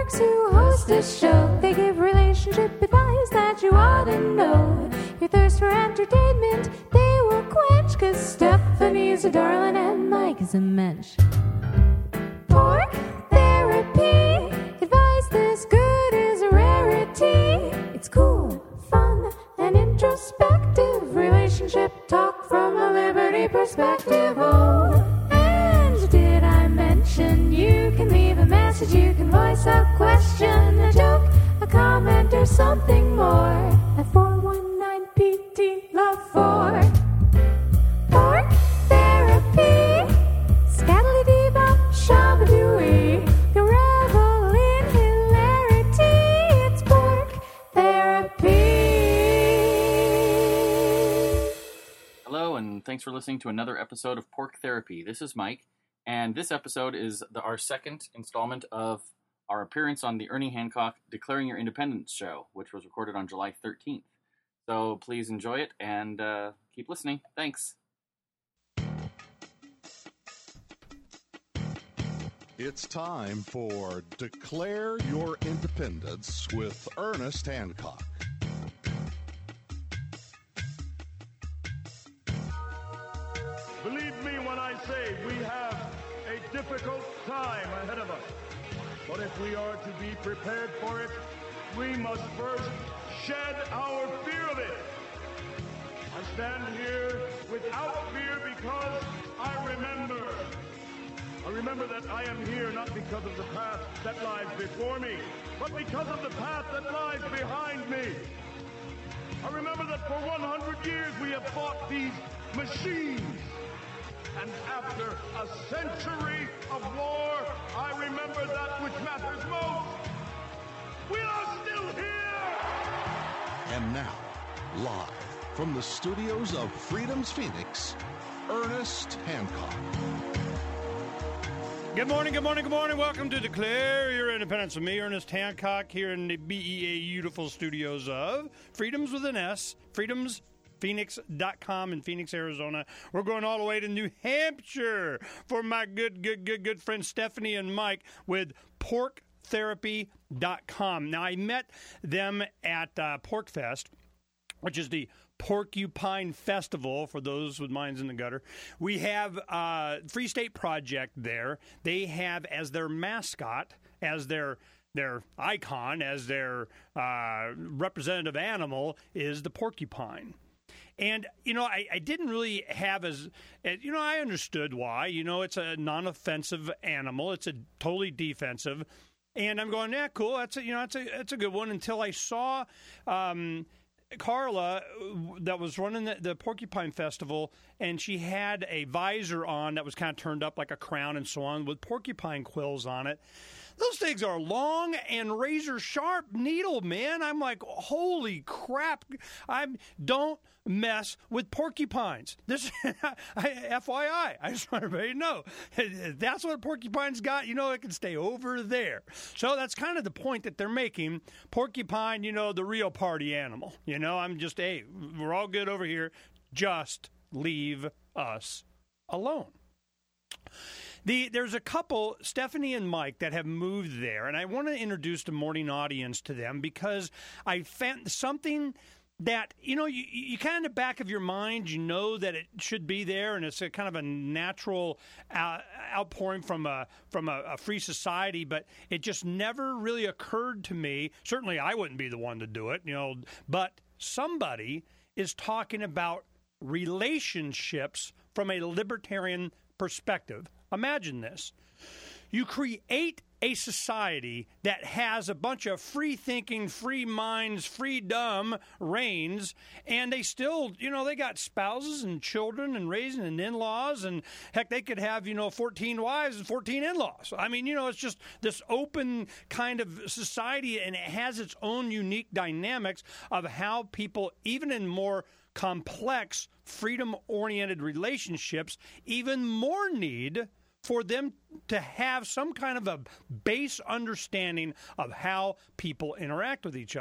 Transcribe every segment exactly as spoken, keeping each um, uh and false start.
Dorks who host a show. They give relationship advice that you ought to know. Your thirst for entertainment, they will quench, 'cause Stephanie's a darling and Mike is a mensch. Pork Therapy, advice this good is a rarity. It's cool, fun, and introspective. Relationship talk from a Liberty perspective. Oh, and did I mention you can leave a message, you can voice a question, a joke, a comment, or something more at four one nine P T Love four. Pork Therapy, scatty-dee-bop, shabadooey. You revel in hilarity. It's Pork Therapy. Hello, and thanks for listening to another episode of Pork Therapy. This is Mike, and this episode is the, our second installment of our appearance on the Ernie Hancock Declaring Your Independence show, which was recorded on July thirteenth. So please enjoy it and uh, keep listening. Thanks. It's time for Declare Your Independence with Ernest Hancock. Believe me when I say we have a difficult time ahead of us. But if we are to be prepared for it, we must first shed our fear of it. I stand here without fear because I remember. I remember that I am here not because of the path that lies before me, but because of the path that lies behind me. I remember that for one hundred years we have fought these machines. And after a century of war, I remember that which matters most. We are still here! And now, live from the studios of Freedom's Phoenix, Ernest Hancock. Good morning, good morning, good morning. Welcome to Declare Your Independence with me, Ernest Hancock, here in the B E A beautiful studios of Freedoms with an S, Freedoms Phoenix dot com in Phoenix, Arizona. We're going all the way to New Hampshire for my good, good, good, good friends Stephanie and Mike with pork therapy dot com. Now, I met them at uh, PorkFest, which is the Porcupine Festival, for those with minds in the gutter. We have uh, Free State Project there. They have as their mascot, as their their icon, as their uh, representative animal is the porcupine. And, you know, I, I didn't really have as, you know, I understood why. You know, it's a non-offensive animal. It's a totally defensive. And I'm going, yeah, cool. That's a, you know, that's a, that's a good one, until I saw um, Carla that was running the, the Porcupine Festival, and she had a visor on that was kind of turned up like a crown and so on with porcupine quills on it. Those things are long and razor sharp needle, man. I'm like, holy crap. I don't mess with porcupines. This, F Y I, I just want everybody to know. That's what a porcupine's got. You know, it can stay over there. So that's kind of the point that they're making. Porcupine, you know, the real party animal. You know, I'm just, hey, we're all good over here. Just leave us alone. The, there's a couple, Stephanie and Mike, that have moved there, and I want to introduce the morning audience to them because I found something that, you know, you, you kind of back of your mind, you know that it should be there, and it's a kind of a natural uh, outpouring from a from a, a free society, but it just never really occurred to me. Certainly I wouldn't be the one to do it, you know, but somebody is talking about relationships from a libertarian perspective. Imagine this. You create a society that has a bunch of free-thinking, free minds, freedom reigns, and they still, you know, they got spouses and children and raising and in-laws, and heck, they could have, you know, fourteen wives and fourteen in-laws. I mean, you know, it's just this open kind of society, and it has its own unique dynamics of how people, even in more complex, freedom-oriented relationships, even more need for them to have some kind of a base understanding of how people interact with each other.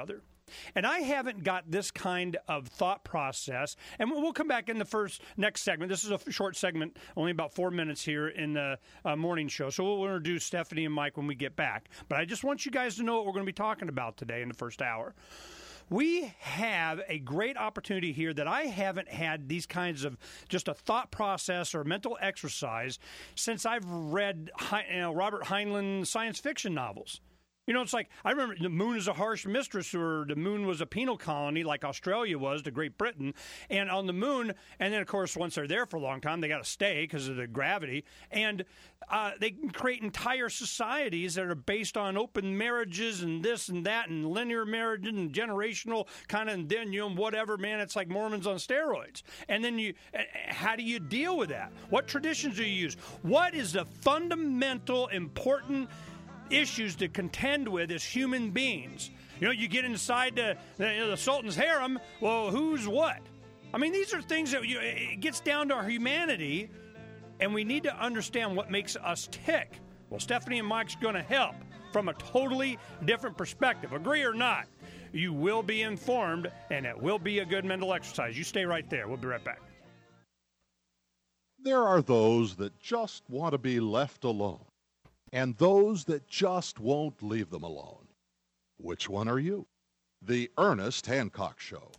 And I haven't got this kind of thought process. And we'll come back in the first next segment. This is a short segment, only about four minutes here in the uh, morning show. So we'll introduce Stephanie and Mike when we get back. But I just want you guys to know what we're going to be talking about today in the first hour. We have a great opportunity here that I haven't had these kinds of just a thought process or mental exercise since I've read you know, Robert Heinlein science fiction novels. You know, it's like, I remember the moon is a harsh mistress, or the moon was a penal colony like Australia was to Great Britain. And on the moon, and then, of course, once they're there for a long time, they got to stay because of the gravity. And uh, they can create entire societies that are based on open marriages and this and that and linear marriages and generational kind of, and then, you know, whatever, man, it's like Mormons on steroids. And then you, how do you deal with that? What traditions do you use? What is the fundamental, important issues to contend with as human beings? You know, you get inside the, the, the Sultan's harem, well, who's what? I mean, these are things that you, it gets down to our humanity, and we need to understand what makes us tick. Well, Stephanie and Mike's going to help from a totally different perspective. Agree or not, you will be informed, and it will be a good mental exercise. You stay right there. We'll be right back. There are those that just want to be left alone, and those that just won't leave them alone. Which one are you? The Ernest Hancock Show.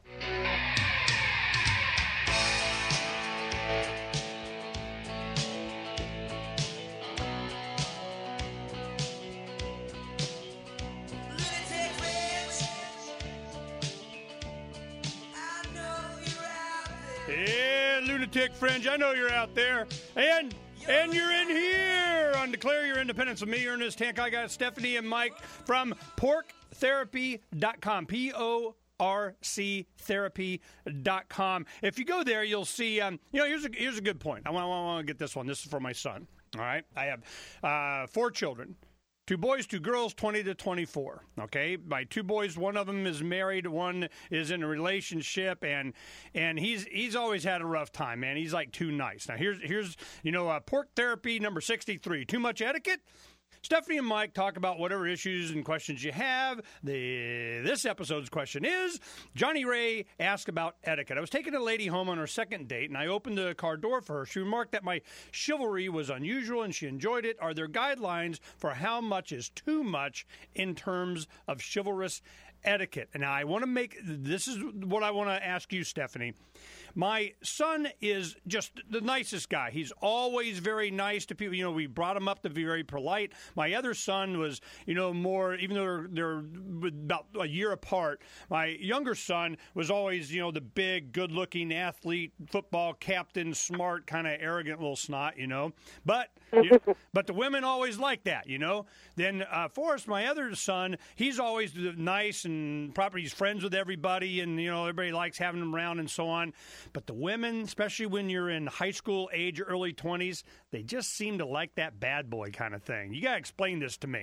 Yeah, Lunatic Fringe, I know you're out there. And... And you're in here on Declare Your Independence with me, Ernest Hancock. I got Stephanie and Mike from pork therapy dot com, P O R C therapy dot com. If you go there, you'll see, um, you know, here's a, here's a good point. I want, I want to get this one. This is for my son, all right? I have uh, four children. Two boys, two girls, twenty to twenty-four, okay? My two boys, one of them is married, one is in a relationship, and and he's he's always had a rough time, man. He's like too nice. Now, here's, here's you know, uh, Pork Therapy number sixty-three, Too Much Etiquette? Stephanie and Mike talk about whatever issues and questions you have. The This episode's question is, Johnny Ray asked about etiquette. I was taking a lady home on her second date, and I opened the car door for her. She remarked that my chivalry was unusual, and she enjoyed it. Are there guidelines for how much is too much in terms of chivalrous etiquette? And now I want to make, this is what I want to ask you, Stephanie. My son is just the nicest guy. He's always very nice to people. You know, we brought him up to be very polite. My other son was, you know, more, even though they're, they're about a year apart, my younger son was always, you know, the big, good-looking athlete, football captain, smart, kind of arrogant little snot, you know. But you, but the women always like that, you know. Then uh, Forrest, my other son, he's always nice and proper. He's friends with everybody, and, you know, everybody likes having him around and so on. But the women, especially when you're in high school age, early twenties, they just seem to like that bad boy kind of thing. You got to explain this to me.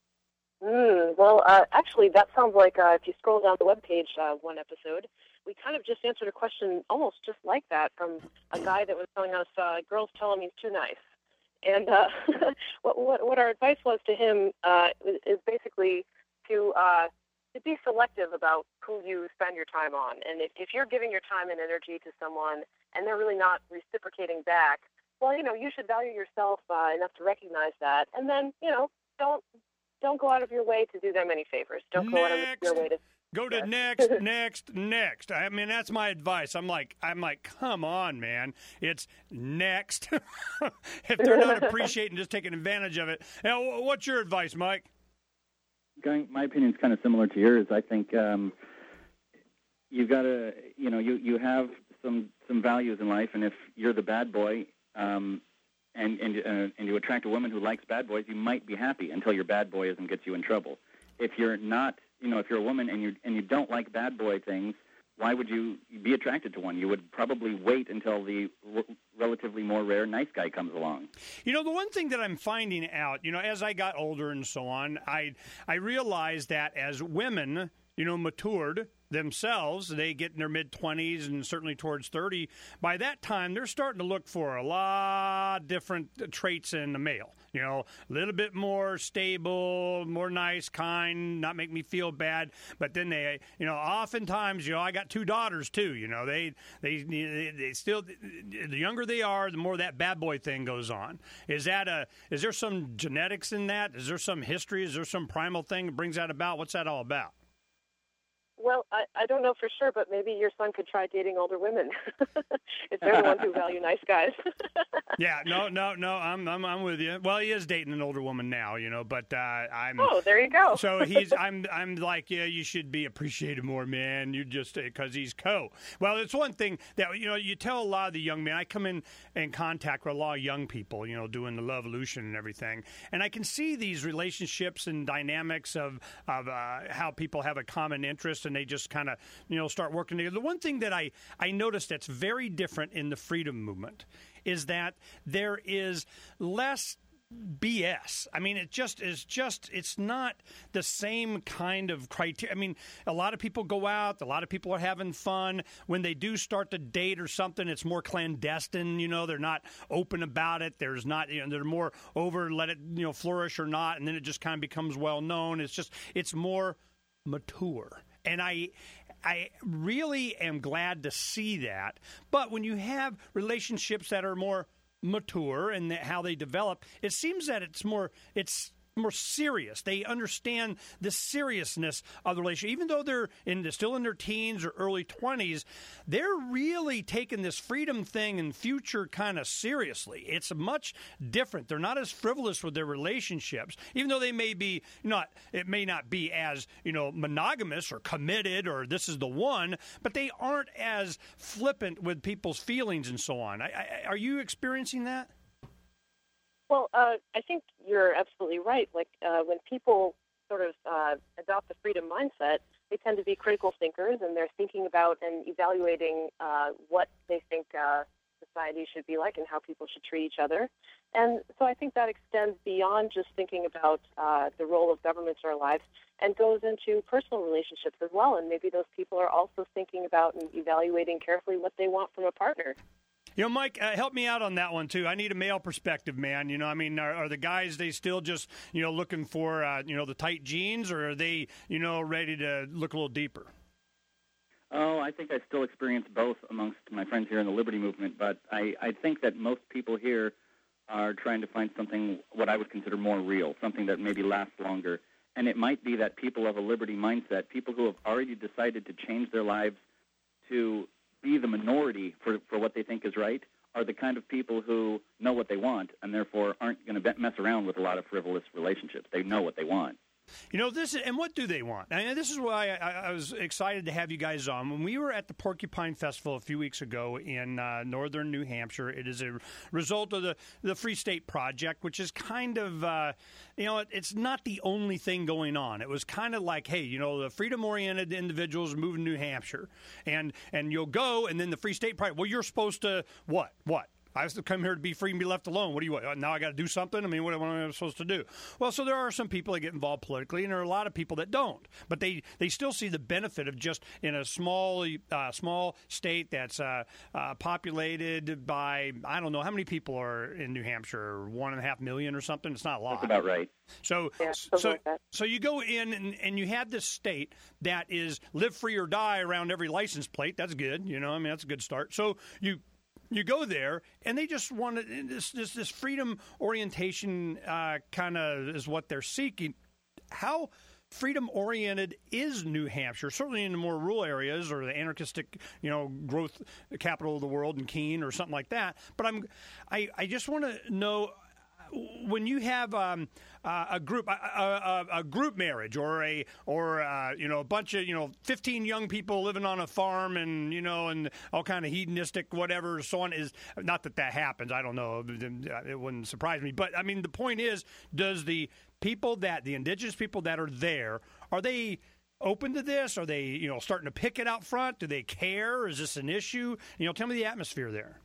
Mm, well, uh, actually, that sounds like uh, if you scroll down the webpage, uh, one episode, we kind of just answered a question almost just like that from a guy that was telling us, uh, girls tell him he's too nice. And uh, what, what, what our advice was to him uh, is, is basically to... Uh, to be selective about who you spend your time on. And if, if you're giving your time and energy to someone and they're really not reciprocating back, well, you know, you should value yourself uh, enough to recognize that. And then, you know, don't don't go out of your way to do them any favors. Don't next. go out of your way to... Go to next, next, next. I mean, that's my advice. I'm like, I'm like, come on, man. It's next. If they're not appreciating, just taking advantage of it. Now, what's your advice, Mike? Going, my opinion is kind of similar to yours. I think um, you've got to, you know, you, you have some some values in life, and if you're the bad boy um, and and uh, and you attract a woman who likes bad boys, you might be happy until your bad boyism gets you in trouble. If you're not, you know, if you're a woman and you and you don't like bad boy things, why would you be attracted to one? You would probably wait until the r- relatively more rare nice guy comes along. You know, the one thing that I'm finding out, you know, as I got older and so on, I I realized that as women, you know, matured themselves, they get in their mid-twenties and certainly towards thirty, by that time they're starting to look for a lot of different traits in the male. You know, a little bit more stable, more nice, kind, not make me feel bad. But then they, you know, oftentimes, you know, I got two daughters too. You know, they they they, they still, the younger they are, the more that bad boy thing goes on. Is that a? Is there some genetics in that? Is there some history? Is there some primal thing that brings that about? What's that all about? Well, I, I don't know for sure, but maybe your son could try dating older women. If they're the ones who value nice guys. Yeah, no, no, no. I'm, I'm, I'm with you. Well, he is dating an older woman now, you know. But uh, I'm. Oh, there you go. So he's. I'm. I'm like, yeah. You should be appreciated more, man. You just because he's co. Well, it's one thing that you know. You tell a lot of the young men. I come in in contact with a lot of young people, you know, doing the Lovolution and everything, and I can see these relationships and dynamics of of uh, how people have a common interest. And they just kind of, you know, start working together. The one thing that I, I noticed that's very different in the freedom movement is that there is less B S. I mean, it just is just, it's not the same kind of criteria. I mean, a lot of people go out, a lot of people are having fun. When they do start to date or something, it's more clandestine, you know, they're not open about it. There's not, you know, they're more over, let it, you know, flourish or not. And then it just kind of becomes well known. It's just, it's more mature. And I I really am glad to see that. But when you have relationships that are more mature and how they develop, it seems that it's more it's more serious. They understand the seriousness of the relationship. Even though they're in still in their teens or early twenties, they're really taking this freedom thing and future kind of seriously. It's much different. They're not as frivolous with their relationships, even though they may be not, it may not be as, you know, monogamous or committed or this is the one, but they aren't as flippant with people's feelings and so on. I, I, are you experiencing that? Well, uh, I think you're absolutely right. Like uh, when people sort of uh, adopt the freedom mindset, they tend to be critical thinkers, and they're thinking about and evaluating uh, what they think uh, society should be like and how people should treat each other. And so I think that extends beyond just thinking about uh, the role of governments in our lives and goes into personal relationships as well. And maybe those people are also thinking about and evaluating carefully what they want from a partner. You know, Mike, uh, help me out on that one, too. I need a male perspective, man. You know, I mean, are, are the guys, they still just, you know, looking for, uh, you know, the tight jeans, or are they, you know, ready to look a little deeper? Oh, I think I still experience both amongst my friends here in the Liberty Movement, but I, I think that most people here are trying to find something, what I would consider more real, something that maybe lasts longer. And it might be that people of a liberty mindset, people who have already decided to change their lives to be the minority for, for what they think is right, are the kind of people who know what they want and therefore aren't going to mess around with a lot of frivolous relationships. They know what they want. You know, this, and what do they want? I mean, this is why I, I was excited to have you guys on. When we were at the Porcupine Festival a few weeks ago in uh, northern New Hampshire, it is a result of the, the Free State Project, which is kind of, uh, you know, it, it's not the only thing going on. It was kind of like, hey, you know, the freedom-oriented individuals move to New Hampshire, and, and you'll go, and then the Free State Project, well, you're supposed to, what, what? I have to come here to be free and be left alone. What do you want? Now I got to do something? I mean, what am I supposed to do? Well, so there are some people that get involved politically, and there are a lot of people that don't. But they, they still see the benefit of just in a small uh, small state that's uh, uh, populated by, I don't know, how many people are in New Hampshire? One and a half million or something? It's not a lot. That's about right. So, yeah, so, like that. so you go in and, and you have this state that is live free or die around every license plate. That's good. You know, I mean, that's a good start. So you... You go there, and they just want to, this, this, this freedom orientation uh, kind of is what they're seeking. How freedom-oriented is New Hampshire? Certainly in the more rural areas or the anarchistic, you know, growth capital of the world in Keene or something like that. But I'm, I, I just want to know, when you have um, uh, a group, a, a, a group marriage, or a, or uh, you know, a bunch of, you know, fifteen young people living on a farm, and you know, and all kind of hedonistic whatever, so on, is not that that happens. I don't know. It wouldn't surprise me. But I mean, the point is, does the people that the indigenous people that are there, are they open to this? Are they, you know, starting to pick it out front? Do they care? Is this an issue? You know, tell me the atmosphere there.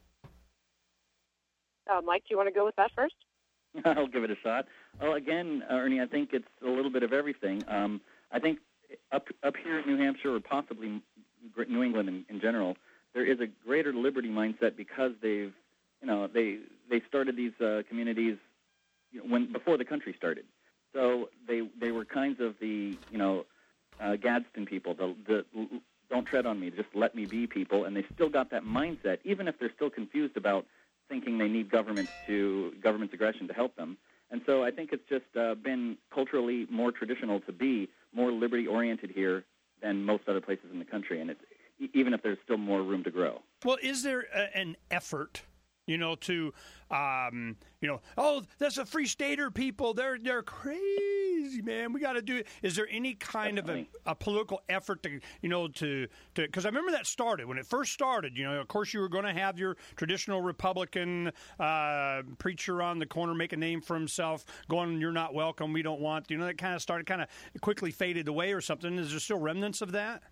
Uh, Mike, do you want to go with that first? I'll give it a shot. Well, again, Ernie, I think it's a little bit of everything. Um, I think up up here in New Hampshire, or possibly New England in, in general, there is a greater liberty mindset because they've, you know, they they started these uh, communities, you know, when before the country started. So they they were kinds of the, you know, uh, Gadsden people, the the don't tread on me, just let me be people, and they still got that mindset, even if they're still confused about thinking they need government to government's aggression to help them. And so I think it's just uh, been culturally more traditional to be more liberty-oriented here than most other places in the country, and it's, even if there's still more room to grow. Well, is there a, an effort, you know, to, um, you know, oh, that's a Free Stater people. They're they're crazy, man. We got to do it. Is there any kind Definitely. of a, a political effort to, you know, to, to, because I remember that started, when it first started, you know, of course you were going to have your traditional Republican uh, preacher on the corner make a name for himself, going, you're not welcome, we don't want, you know, that kind of started, kind of quickly faded away or something. Is there still remnants of that?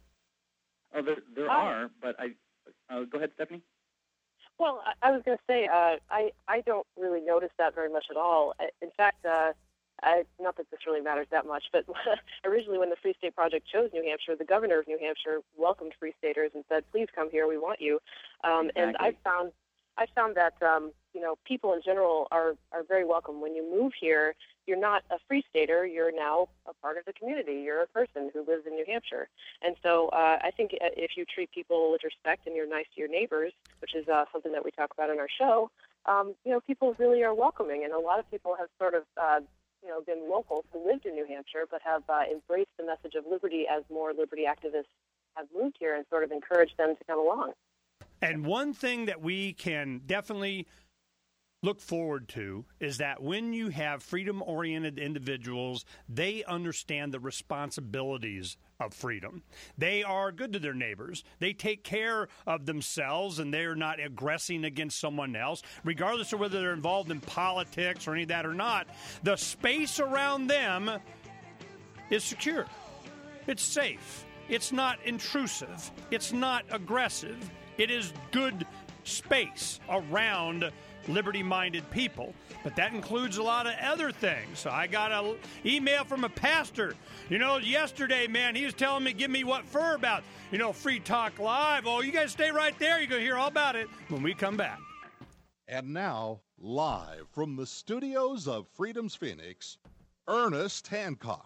Oh, there, there are, but I, uh, go ahead, Stephanie. Well, I, I was going to say, uh, I, I don't really notice that very much at all. In fact, uh, I, not that this really matters that much, but originally when the Free State Project chose New Hampshire, the governor of New Hampshire welcomed Free Staters and said, please come here, we want you. Um, exactly. And I found I found that, um, you know, people in general are, are very welcome. When you move here, you're not a Free Stater, you're now a part of the community. You're a person who lives in New Hampshire. And so uh, I think if you treat people with respect and you're nice to your neighbors, which is uh, something that we talk about in our show, um, you know, people really are welcoming. And a lot of people have sort of, uh, you know, been locals who lived in New Hampshire but have uh, embraced the message of liberty as more liberty activists have moved here and sort of encouraged them to come along. And one thing that we can definitely look forward to is that when you have freedom-oriented individuals, they understand the responsibilities of freedom. They are good to their neighbors. They take care of themselves, and they're not aggressing against someone else, regardless of whether they're involved in politics or any of that or not. The space around them is secure. It's safe. It's not intrusive. It's not aggressive. It is good space around liberty-minded people, but that includes a lot of other things. So I got an email from a pastor. You know, yesterday, man, he was telling me, give me what for about, you know, Free Talk Live. Oh, you guys stay right there. You're going to hear all about it when we come back. And now, live from the studios of Freedom's Phoenix, Ernest Hancock.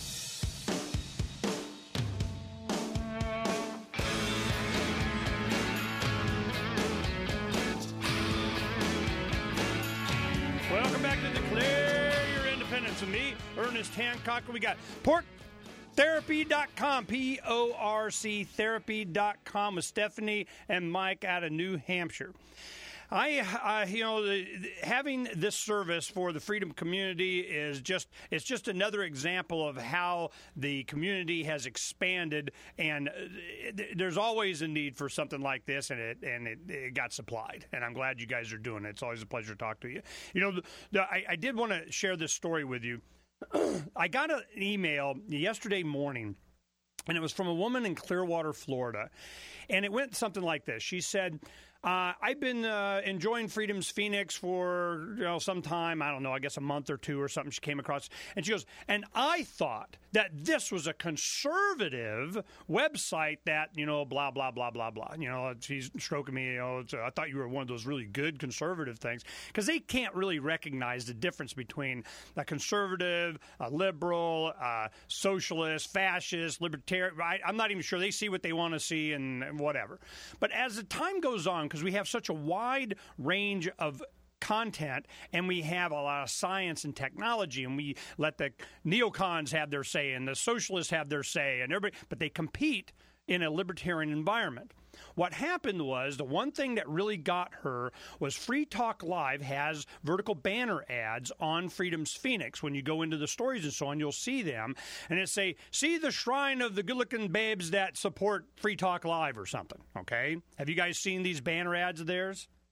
Welcome back to Declare Your Independence with me, Ernest Hancock. We got pork therapy dot com, P O R C therapy dot com with Stephanie and Mike out of New Hampshire. I, uh, you know, the, the, having this service for the freedom community is just, it's just another example of how the community has expanded, and uh, there's always a need for something like this, and it and it, it got supplied, and I'm glad you guys are doing it. It's always a pleasure to talk to you. You know, the, the, I, I did want to share this story with you. I got an email yesterday morning, and it was from a woman in Clearwater, Florida, and it went something like this. She said, Uh, I've been uh, enjoying Freedom's Phoenix for, you know, some time, I don't know, I guess a month or two or something. She came across, and she goes, and I thought that this was a conservative website that, you know, blah, blah, blah, blah, blah. You know, she's stroking me, you know, I thought you were one of those really good conservative things, because they can't really recognize the difference between a conservative, a liberal, a socialist, fascist, libertarian. I, I'm not even sure they see what they want to see and whatever. But as the time goes on, because we have such a wide range of content, and we have a lot of science and technology, and we let the neocons have their say and the socialists have their say, and everybody, but they compete in a libertarian environment. What happened was, the one thing that really got her was Free Talk Live has vertical banner ads on Freedom's Phoenix. When you go into the stories and so on, you'll see them, and it say, see the shrine of the good-looking babes that support Free Talk Live or something, okay? Have you guys seen these banner ads of theirs?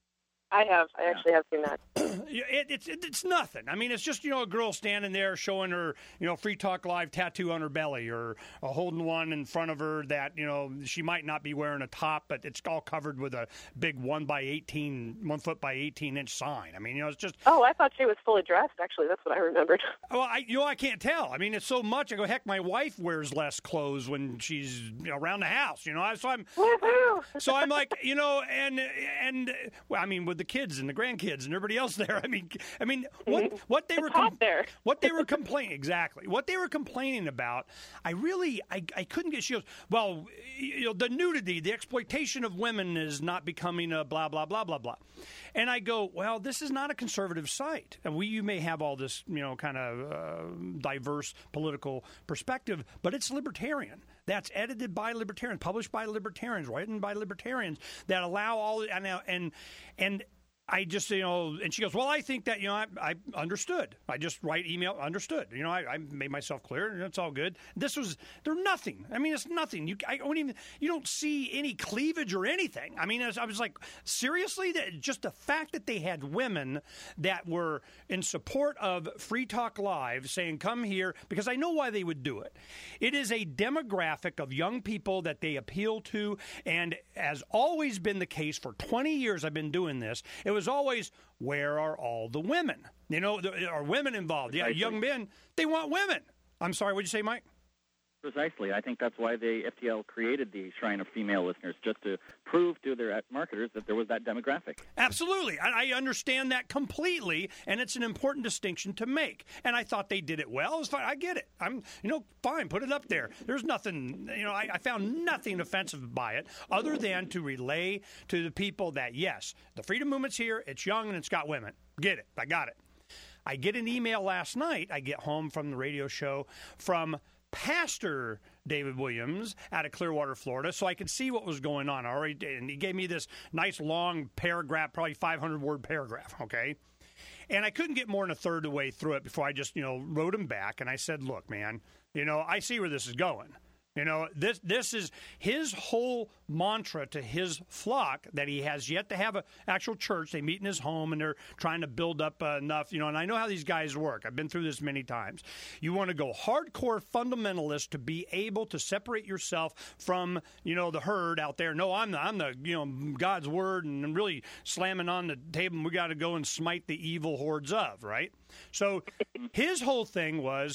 I have. I actually have seen that. it, it's it, it's nothing. I mean, it's just, you know, a girl standing there showing her, you know, Free Talk Live tattoo on her belly, or uh, holding one in front of her that, you know, she might not be wearing a top, but it's all covered with a big one by eighteen, one foot by eighteen inch sign. I mean, you know, it's just. Oh, I thought she was fully dressed. Actually, that's what I remembered. Well, I you know I can't tell. I mean, it's so much. I go, heck, my wife wears less clothes when she's, you know, around the house. You know, so I'm. Woohoo! So I'm like, you know, and and well, I mean, with the kids and the grandkids and everybody else there. I mean, I mean, what what they it's were hot there. what they were complaining exactly what they were complaining about. I really I, I couldn't get. She goes, well, you know, the nudity, the exploitation of women is not becoming a blah blah blah blah blah. And I go, well, this is not a conservative site. And we you may have all this, you know, kind of uh, diverse political perspective, but it's libertarian. That's edited by libertarians, published by libertarians, written by libertarians that allow all and and and. I just, you know, and she goes, well, I think that, you know, I, I understood. I just write email, understood. You know, I, I made myself clear, and it's all good. This was, they're nothing. I mean, it's nothing. You I don't even, you don't see any cleavage or anything. I mean, I was like, seriously? That, just the fact that they had women that were in support of Free Talk Live saying, come here, because I know why they would do it. It is a demographic of young people that they appeal to, and has always been the case for twenty years I've been doing this. It was always, where are all the women? You know, there are women involved. Yeah, young men, they want women. I'm sorry, what'd you say, Mike? Precisely. I think that's why the F T L created the Shrine of Female Listeners, just to prove to their marketers that there was that demographic. Absolutely. I, I understand that completely, and it's an important distinction to make. And I thought they did it well. It was fine. I get it. I'm, you know, fine, put it up there. There's nothing, you know, I, I found nothing offensive by it other than to relay to the people that, yes, the freedom movement's here, it's young, and it's got women. Get it. I got it. I get an email last night. I get home from the radio show from Pastor David Williams out of Clearwater, Florida, so I could see what was going on already. And he gave me this nice long paragraph, probably five hundred word paragraph, okay? And I couldn't get more than a third of the way through it before I just, you know, wrote him back. And I said, look, man, you know, I see where this is going. You know, this this is his whole mantra to his flock that he has yet to have an actual church. They meet in his home, and they're trying to build up uh, enough, you know, and I know how these guys work. I've been through this many times. You want to go hardcore fundamentalist to be able to separate yourself from, you know, the herd out there. No, I'm the, I'm the you know, God's word, and I'm really slamming on the table, and we got to go and smite the evil hordes of, right? So his whole thing was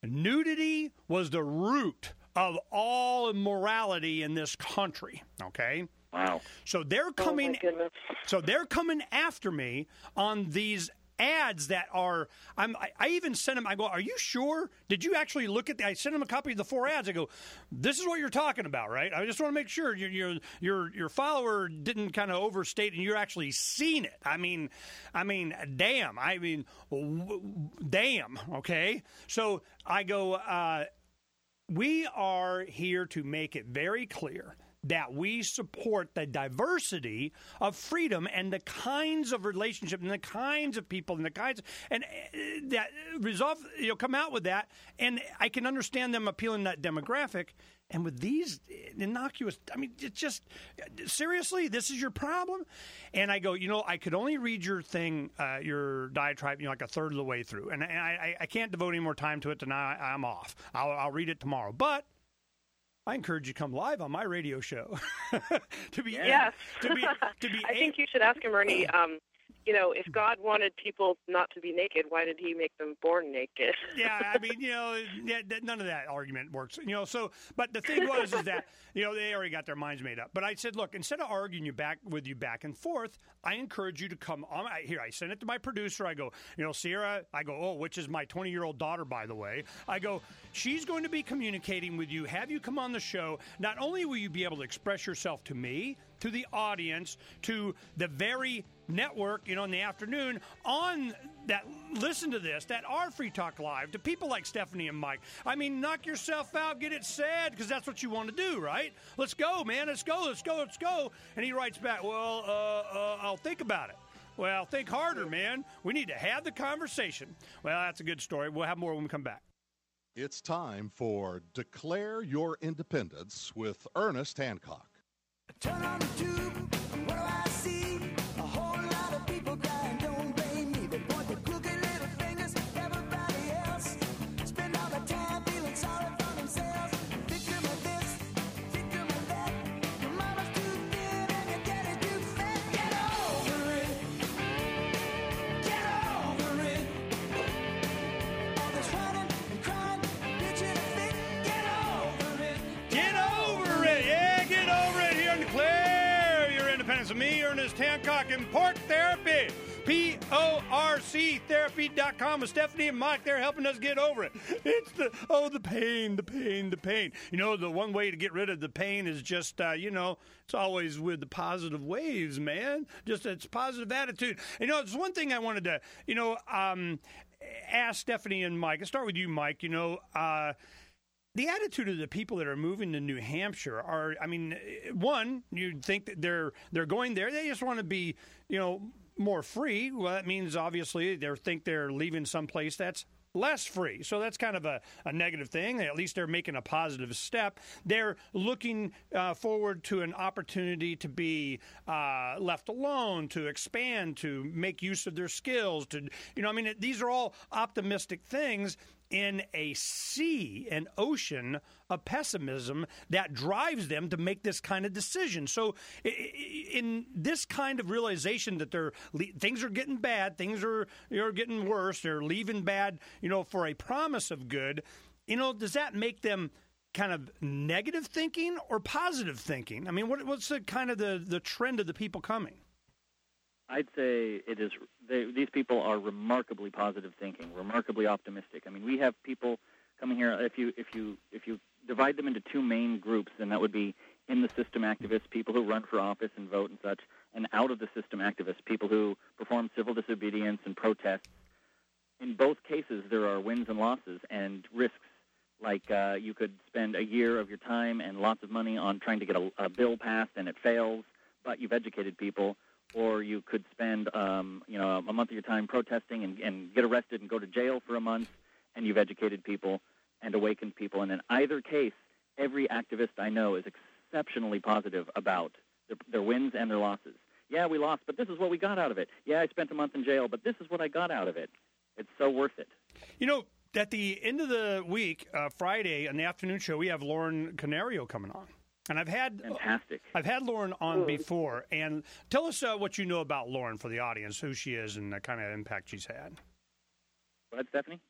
nudity was the root of all immorality in this country, okay? Wow. So they're coming Oh, so they're coming after me on these ads that are I'm I, I even sent them I go, are you sure? Did you actually look at the I sent them a copy of the four ads. I go, this is what you're talking about, right? I just want to make sure your your your your follower didn't kind of overstate and you're actually seeing it. I mean, I mean, damn. I mean, w- damn, okay? So I go uh we are here to make it very clear that we support the diversity of freedom and the kinds of relationships and the kinds of people and the kinds of, and uh, that resolve, you know, come out with that. And I can understand them appealing to that demographic. And with these innocuous, I mean, it's just, seriously, this is your problem? And I go, you know, I could only read your thing, uh, your diatribe, you know, like a third of the way through. And I, I, I can't devote any more time to it tonight. I'm off. I'll, I'll read it tomorrow. But I encourage you to come live on my radio show. to be, yes. to be, to be. I think you should ask him, Ernie. Um, you know, if God wanted people not to be naked, why did he make them born naked? Yeah, I mean, you know, yeah, none of that argument works. You know, so, but the thing was is that, you know, they already got their minds made up. But I said, look, instead of arguing you back with you back and forth, I encourage you to come on. I, here, I sent it to my producer. I go, you know, Sierra, I go, oh, which is my twenty-year-old daughter, by the way. I go, she's going to be communicating with you. Have you come on the show. Not only will you be able to express yourself to me, to the audience, to the very network, you know, in the afternoon on that, listen to this, that are Free Talk Live, to people like Stephanie and Mike. I mean, knock yourself out, get it said, because that's what you want to do, right? Let's go, man, let's go, let's go, let's go. And he writes back, well, uh, uh, I'll think about it. Well, think harder, man. We need to have the conversation. Well, that's a good story. We'll have more when we come back. It's time for Declare Your Independence with Ernest Hancock. Turn on the tube, what do I see? A whole lot of Independence. Me, Ernest Hancock, and Pork Therapy. P O R C therapy dot com with Stephanie and Mike. They're helping us get over it. It's the, oh, the pain, the pain, the pain. You know, the one way to get rid of the pain is just, uh, you know, it's always with the positive waves, man. Just it's positive attitude. You know, it's one thing I wanted to, you know, um, ask Stephanie and Mike. I'll start with you, Mike. You know, uh, the attitude of the people that are moving to New Hampshire are, I mean, one, you'd think that they're they're going there. They just want to be, you know, more free. Well, that means obviously they think they're leaving someplace that's less free. So that's kind of a, a negative thing. At least they're making a positive step. They're looking uh, forward to an opportunity to be uh, left alone, to expand, to make use of their skills. To, you know, I mean, these are all optimistic things in a sea, an ocean of pessimism that drives them to make this kind of decision. So in this kind of realization that they're things are getting bad, things are, are getting worse, they're leaving bad, you know, for a promise of good, you know, does that make them kind of negative thinking or positive thinking? I mean, what, what's the kind of the, the trend of the people coming? I'd say it is. They, these people are remarkably positive thinking, remarkably optimistic. I mean, we have people coming here. If you if you if you divide them into two main groups, then that would be in the system activists, people who run for office and vote and such, and out of the system activists, people who perform civil disobedience and protests. In both cases, there are wins and losses and risks. Like uh, you could spend a year of your time and lots of money on trying to get a, a bill passed, and it fails, but you've educated people. Or you could spend, um, you know, a month of your time protesting and, and get arrested and go to jail for a month, and you've educated people and awakened people. And in either case, every activist I know is exceptionally positive about their, their wins and their losses. Yeah, we lost, but this is what we got out of it. Yeah, I spent a month in jail, but this is what I got out of it. It's so worth it. You know, at the end of the week, uh, Friday, on the afternoon show, we have Lauren Canario coming on. And I've had Fantastic. I've had Lauren on before, and tell us uh, what you know about Lauren for the audience, who she is, and the kind of impact she's had. Go ahead, Stephanie.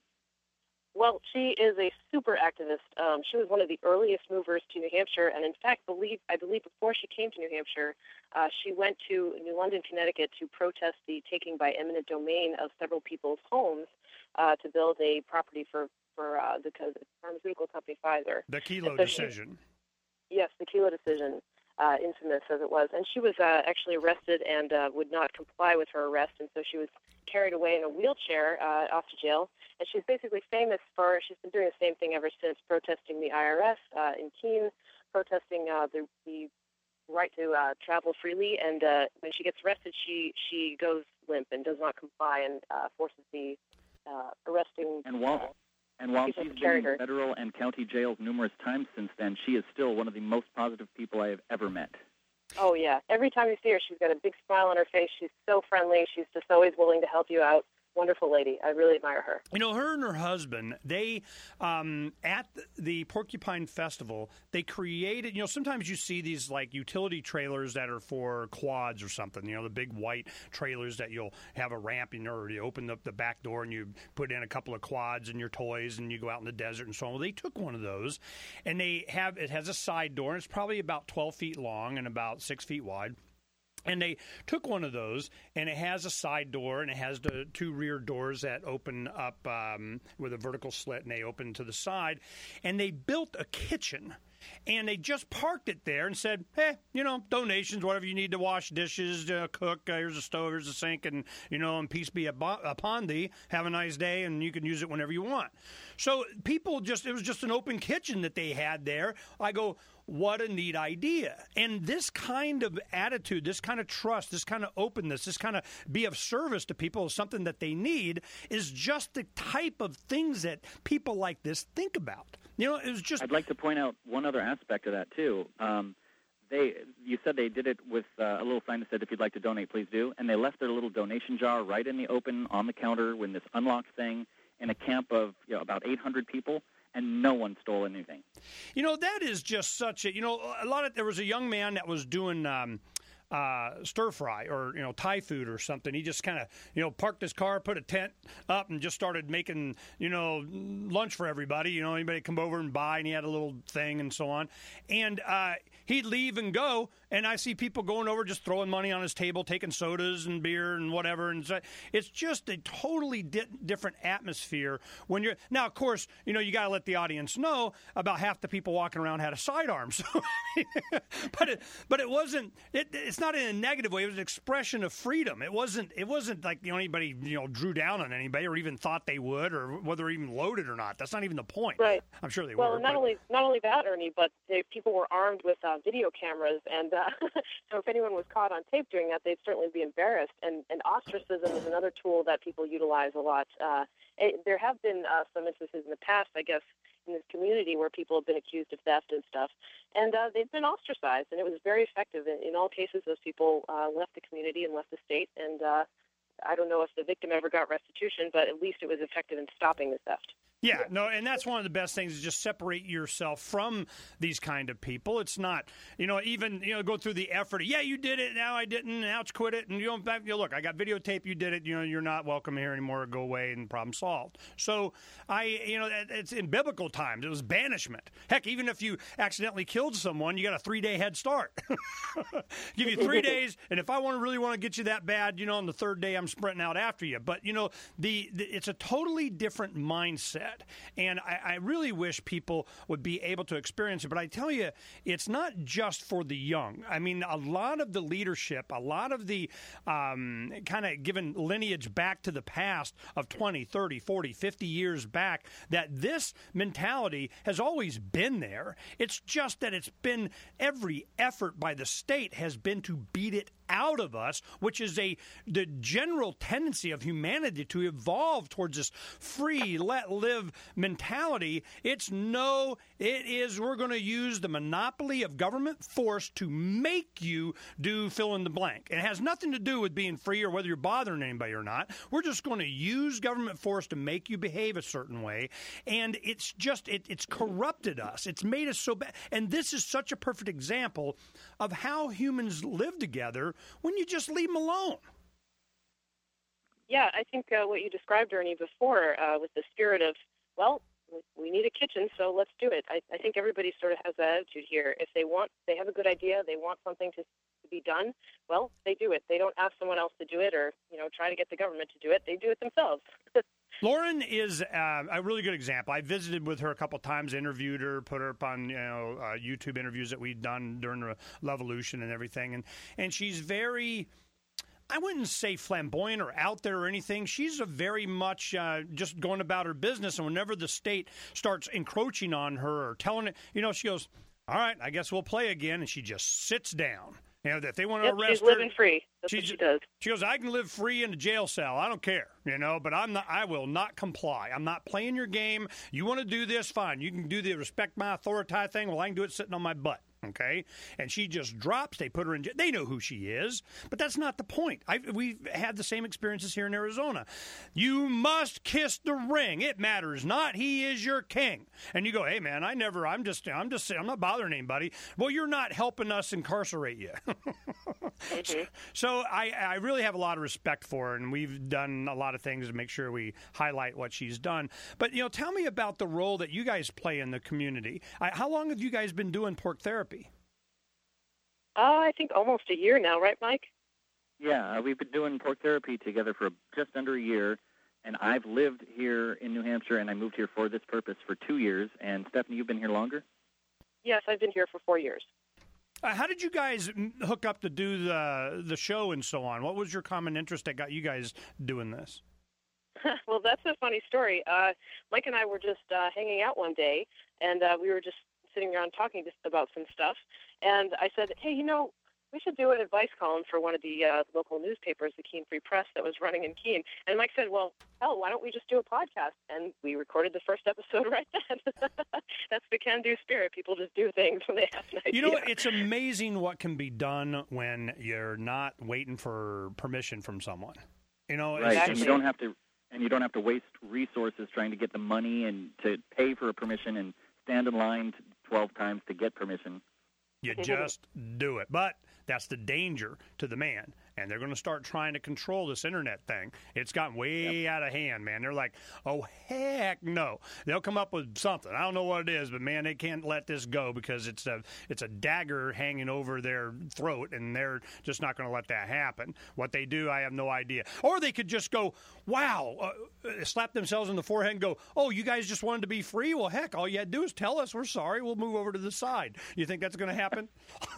Well, she is a super activist. Um, she was one of the earliest movers to New Hampshire, and in fact, believe I believe before she came to New Hampshire, uh, she went to New London, Connecticut, to protest the taking by eminent domain of several people's homes uh, to build a property for for uh, the, the pharmaceutical company Pfizer. The Kelo so decision. She, Yes, the Kelo decision, uh, infamous as it was. And she was uh, actually arrested and uh, would not comply with her arrest, and so she was carried away in a wheelchair uh, off to jail. And she's basically famous for, she's been doing the same thing ever since, protesting the I R S uh, in Keene, protesting uh, the, the right to uh, travel freely. And uh, when she gets arrested, she, she goes limp and does not comply and uh, forces the uh, arresting... And while... Uh, And while she's been in federal and county jails numerous times since then, she is still one of the most positive people I have ever met. Oh, yeah. Every time you see her, she's got a big smile on her face. She's so friendly. She's just always willing to help you out. Wonderful lady. I really admire her. You know, her and her husband, they, um, at the Porcupine Festival, they created, you know, sometimes you see these, like, utility trailers that are for quads or something, you know, the big white trailers that you'll have a ramp, you know, or you open up the back door and you put in a couple of quads and your toys and you go out in the desert and so on. Well, they took one of those, and they have, it has a side door, and it's probably about twelve feet long and about six feet wide. And they took one of those, and it has a side door, and it has the two rear doors that open up um, with a vertical slit, and they open to the side. And they built a kitchen, and they just parked it there and said, hey, you know, donations, whatever you need to wash dishes, uh, cook, uh, here's a stove, here's a sink, and, you know, and peace be upon thee. Have a nice day, and you can use it whenever you want. So people just, it was just an open kitchen that they had there. I go, what a neat idea. And this kind of attitude, this kind of trust, this kind of openness, this kind of be of service to people is something that they need, is just the type of things that people like this think about. You know, it was just... I'd like to point out one other aspect of that, too. Um, they, you said they did it with uh, a little sign that said, if you'd like to donate, please do. And they left their little donation jar right in the open on the counter with this unlocked thing in a camp of, you know, about eight hundred people. And no one stole anything. You know, that is just such a, you know, a lot of, there was a young man that was doing um, uh, stir fry or, you know, Thai food or something. He just kind of, you know, parked his car, put a tent up, and just started making, you know, lunch for everybody. You know, anybody come over and buy, and he had a little thing and so on. And uh, he'd leave and go, and I see people going over just throwing money on his table, taking sodas and beer and whatever. And so it's just a totally di- different atmosphere when you're now. Of course, you know, you got to let the audience know about half the people walking around had a sidearm. So, but it, but it wasn't. It, it's not in a negative way. It was an expression of freedom. It wasn't. It wasn't like, you know, anybody, you know, drew down on anybody or even thought they would, or whether they're even loaded or not. That's not even the point. Right. I'm sure they well, were. Well, not but. only not only that, Ernie, but they, people were armed with uh, video cameras, and uh, so if anyone was caught on tape doing that, they'd certainly be embarrassed. And, and ostracism is another tool that people utilize a lot. Uh, it, there have been uh, some instances in the past, I guess, in this community where people have been accused of theft and stuff, and uh, they've been ostracized, and it was very effective. In, in all cases, those people uh, left the community and left the state, and uh, I don't know if the victim ever got restitution, but at least it was effective in stopping the theft. Yeah, no, and that's one of the best things is just separate yourself from these kind of people. It's not, you know, even, you know, go through the effort. Yeah, you did it. Now I didn't. Now it's quit it. And you don't, you know, look, I got videotape. You did it. You know, you're not welcome here anymore. Go away and problem solved. So I, you know, it's in biblical times. It was banishment. Heck, even if you accidentally killed someone, you got a three day head start. Give you three days. And if I want to really want to get you that bad, you know, on the third day, I'm sprinting out after you. But, you know, the, the it's a totally different mindset. And I, I really wish people would be able to experience it. But I tell you, it's not just for the young. I mean, a lot of the leadership, a lot of the um, kind of given lineage back to the past of twenty, thirty, forty, fifty years back, that this mentality has always been there. It's just that it's been every effort by the state has been to beat it out of us, which is a the general tendency of humanity to evolve towards this free, let live mentality. It's no, it is we're going to use the monopoly of government force to make you do fill in the blank. It has nothing to do with being free or whether you're bothering anybody or not. We're just going to use government force to make you behave a certain way, and it's just it, it's corrupted us. It's made us so bad. And this is such a perfect example of how humans live together when you just leave them alone. Yeah, I think uh, what you described, Ernie, before uh, with the spirit of, well, we need a kitchen, so let's do it. I, I think everybody sort of has that attitude here. If they want, they have a good idea, they want something to, to be done, well, they do it. They don't ask someone else to do it or, you know, try to get the government to do it. They do it themselves. Lauren is uh, a really good example. I visited with her a couple times, interviewed her, put her up on, you know, uh, YouTube interviews that we'd done during the Levolution and everything, and and she's very, I wouldn't say flamboyant or out there or anything. She's a very much uh, just going about her business, and whenever the state starts encroaching on her or telling it, you know, she goes, all right, I guess we'll play again, and she just sits down. You know, if they want to yep, arrest she's her, living free. That's she's, what she does. She goes, I can live free in a jail cell. I don't care, you know, but I'm not. I will not comply. I'm not playing your game. You want to do this, fine. You can do the respect my authority thing. Well, I can do it sitting on my butt. Okay, and she just drops. They put her in jail. They know who she is, but that's not the point. I, we've had the same experiences here in Arizona. You must kiss the ring. It matters not. He is your king. And you go, hey man, I never. I'm just. I'm just. I'm not bothering anybody. Well, you're not helping us incarcerate you. mm-hmm. So I, I really have a lot of respect for her, and we've done a lot of things to make sure we highlight what she's done. But you know, tell me about the role that you guys play in the community. I, how long have you guys been doing pork therapy? Uh, I think almost a year now, right, Mike? Yeah, we've been doing pork therapy together for just under a year, and I've lived here in New Hampshire, and I moved here for this purpose for two years. And Stephanie, you've been here longer? Yes, I've been here for four years. Uh, how did you guys hook up to do the the show and so on? What was your common interest that got you guys doing this? Well, that's a funny story. Uh, Mike and I were just uh, hanging out one day, and uh, we were just sitting around talking just about some stuff. And I said, hey, you know, we should do an advice column for one of the uh, local newspapers, the Keene Free Press, that was running in Keene. And Mike said, well, hell, why don't we just do a podcast? And we recorded the first episode right then. That's the can-do spirit. People just do things when they have an idea. You know, it's amazing what can be done when you're not waiting for permission from someone. You know, right. Exactly. And you don't have to, and you don't have to waste resources trying to get the money and to pay for a permission and stand in line twelve times to get permission. You just do it. But that's the danger to the man. And they're going to start trying to control this internet thing. It's gotten way yep. out of hand, man. They're like, oh, heck no. They'll come up with something. I don't know what it is, but, man, they can't let this go because it's a it's a dagger hanging over their throat, and they're just not going to let that happen. What they do, I have no idea. Or they could just go, wow, uh, slap themselves in the forehead and go, oh, you guys just wanted to be free? Well, heck, all you had to do is tell us we're sorry. We'll move over to the side. You think that's going to happen?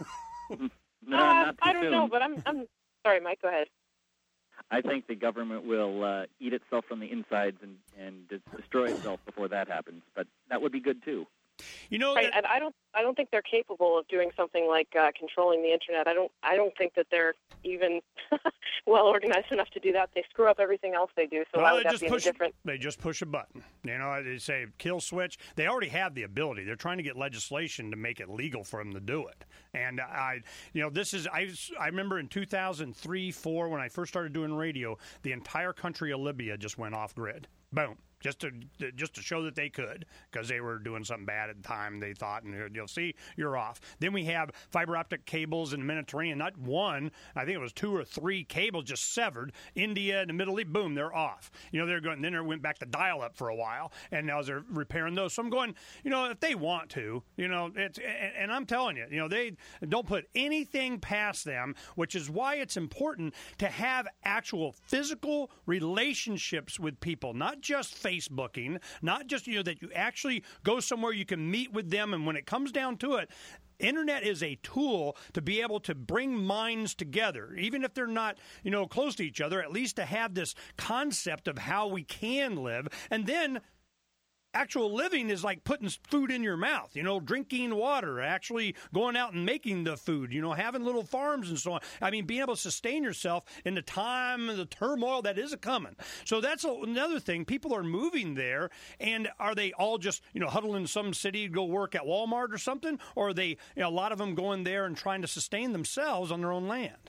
No, uh, not too I don't soon. know, but I'm, I'm sorry, Mike, go ahead. I think the government will uh, eat itself from the insides and, and destroy itself before that happens. But that would be good, too. You know, right, that- and I don't, I don't think they're capable of doing something like uh, controlling the internet. I don't, I don't think that they're even well organized enough to do that. They screw up everything else they do. So well, why would they that just be push, any different? They just push a button. You know, they say kill switch. They already have the ability. They're trying to get legislation to make it legal for them to do it. And I, you know, this is I. I remember in two thousand three, four when I first started doing radio, the entire country of Libya just went off grid. Boom. Just to just to show that they could, because they were doing something bad at the time, they thought, and you'll see, you're off. Then we have fiber optic cables in the Mediterranean, not one, I think it was two or three cables just severed. India and the Middle East, boom, they're off. You know, they're going. Then they went back to dial-up for a while, and now they're repairing those. So I'm going, you know, if they want to, you know, it's and, and I'm telling you, you know, they don't put anything past them, which is why it's important to have actual physical relationships with people, not just Facebooking, not just, you know, that you actually go somewhere you can meet with them. And when it comes down to it, internet is a tool to be able to bring minds together, even if they're not, you know, close to each other, at least to have this concept of how we can live. And then actual living is like putting food in your mouth, you know, drinking water, actually going out and making the food, you know, having little farms and so on. I mean, being able to sustain yourself in the time and the turmoil that is a-coming. So that's another thing. People are moving there, and are they all just, you know, huddling in some city to go work at Walmart or something? Or are they, you know, a lot of them going there and trying to sustain themselves on their own land?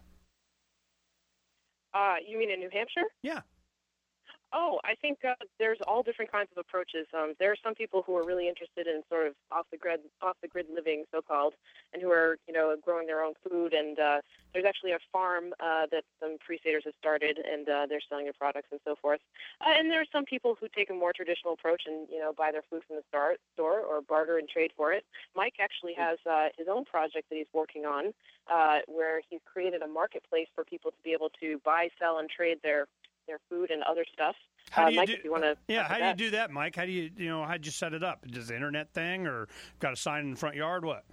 Uh, you mean in New Hampshire? Yeah. Oh, I think uh, there's all different kinds of approaches. Um, there are some people who are really interested in sort of off the grid, off the grid living, so-called, and who are, you know, growing their own food. And uh, there's actually a farm uh, that some Crusaders have started, and uh, they're selling their products and so forth. Uh, and there are some people who take a more traditional approach and, you know, buy their food from the store, store or barter and trade for it. Mike actually has uh, his own project that he's working on, uh, where he's created a marketplace for people to be able to buy, sell, and trade their their food and other stuff. How do uh, you Mike, do, if you want to, yeah, how do you do that, Mike? How do you, you know, how'd you set it up? Just the internet thing, or got a sign in the front yard? What?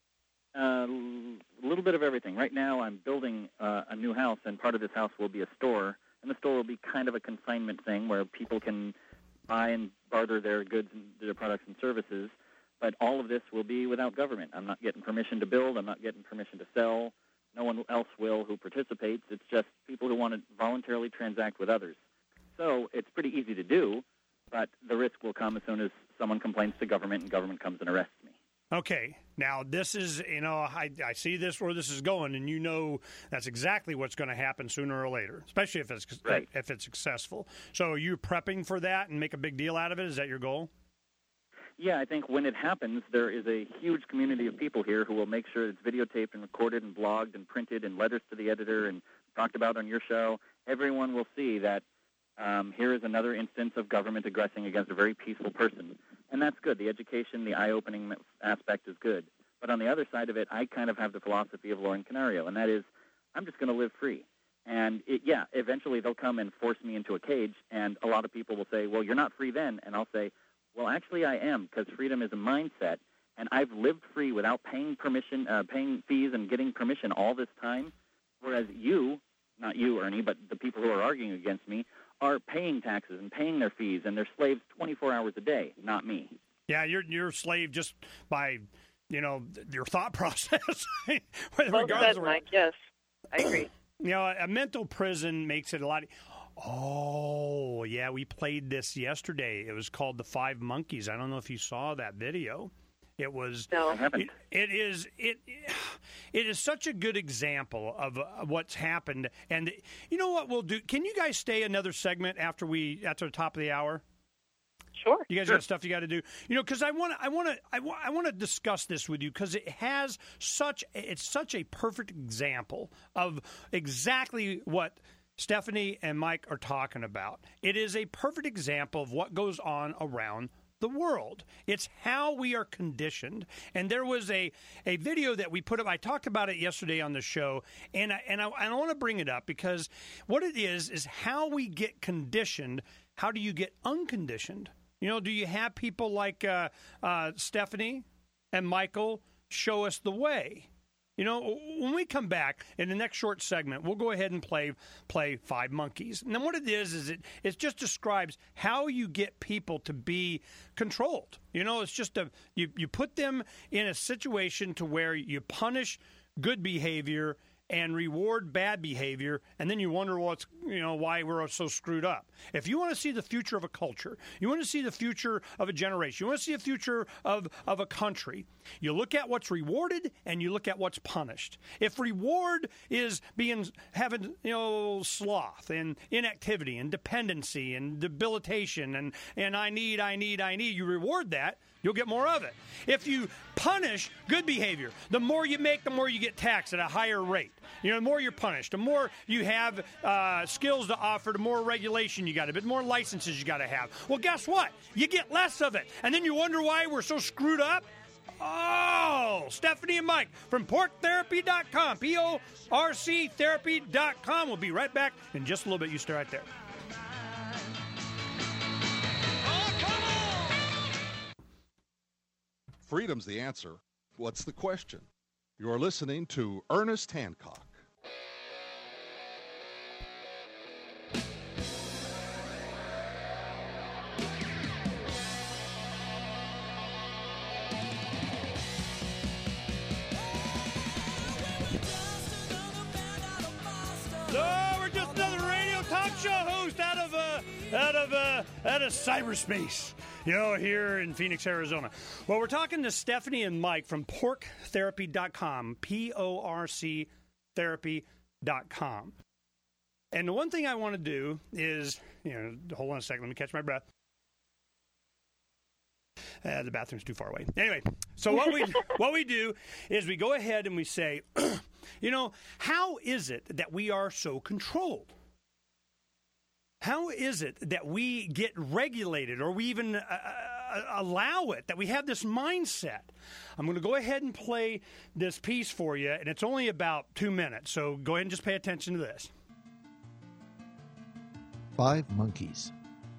A uh, little bit of everything. Right now, I'm building uh, a new house, and part of this house will be a store, and the store will be kind of a consignment thing where people can buy and barter their goods and their products and services. But all of this will be without government. I'm not getting permission to build. I'm not getting permission to sell. No one else will who participates. It's just people who want to voluntarily transact with others. So it's pretty easy to do, but the risk will come as soon as someone complains to government and government comes and arrests me. Okay. Now, this is, you know, I, I see this where this is going, and you know that's exactly what's going to happen sooner or later, especially if it's right. if it's successful. So are you prepping for that and make a big deal out of it? Is that your goal? Yeah, I think when it happens, there is a huge community of people here who will make sure it's videotaped and recorded and blogged and printed and letters to the editor and talked about on your show. Everyone will see that um, here is another instance of government aggressing against a very peaceful person. And that's good. The education, the eye-opening aspect is good. But on the other side of it, I kind of have the philosophy of Lauren Canario, and that is I'm just going to live free. And, it, yeah, eventually they'll come and force me into a cage, and a lot of people will say, well, you're not free then. And I'll say, well, actually, I am, because freedom is a mindset, and I've lived free without paying permission, uh, paying fees and getting permission all this time, whereas you, not you, Ernie, but the people who are arguing against me, are paying taxes and paying their fees, and they're slaves twenty-four hours a day, not me. Yeah, you're you're a slave just by, you know, your thought process. Well said, Mike, yes, I agree. You know, a mental prison makes it a lot. Oh, yeah, we played this yesterday. It was called The Five Monkeys. I don't know if you saw that video. It was. No, I haven't. It, it is. It. It is such a good example of uh, what's happened. And you know what we'll do? Can you guys stay another segment after we after the top of the hour? Sure. You guys got stuff you got to do, you know, because I want to, I want to, I, wa- I want to discuss this with you because it has such, it's such a perfect example of exactly what Stephanie and Mike are talking about. It is a perfect example of what goes on around the world. It's how we are conditioned. And there was a, a video that we put up. I talked about it yesterday on the show, and I, and I, I want to bring it up because what it is is how we get conditioned. How do you get unconditioned? You know, do you have people like uh, uh, Stephanie and Michael show us the way? You know, when we come back in the next short segment, we'll go ahead and play play Five Monkeys. And then what it is is it it just describes how you get people to be controlled. You know, it's just a you you put them in a situation to where you punish good behavior and reward bad behavior, and then you wonder what's you know why we're so screwed up. If you want to see the future of a culture, you want to see the future of a generation, you want to see the future of, of a country, you look at what's rewarded and you look at what's punished. If reward is being having you know sloth and inactivity and dependency and debilitation and, and I need, I need, I need, you reward that, you'll get more of it. If you punish good behavior, the more you make, the more you get taxed at a higher rate. You know, the more you're punished, the more you have uh, skills to offer, the more regulation you got, a bit more licenses you got to have. Well, guess what? You get less of it. And then you wonder why we're so screwed up? Oh, Stephanie and Mike from pork therapy dot com, P O R C therapy dot com. We'll be right back in just a little bit. You stay right there. Freedom's the answer. What's the question? You're listening to Ernest Hancock. So we're just another radio talk show host out of uh, out of uh, out of cyberspace, you know, here in Phoenix, Arizona. Well, we're talking to Stephanie and Mike from pork therapy dot com, P O R C therapy dot com. And the one thing I want to do is, you know, hold on a second, let me catch my breath. Uh, the bathroom's too far away. Anyway, so what we what we do is we go ahead and we say, you know, how is it that we are so controlled? How is it that we get regulated or we even uh, uh, allow it, that we have this mindset? I'm going to go ahead and play this piece for you, and it's only about two minutes, so go ahead and just pay attention to this. Five Monkeys.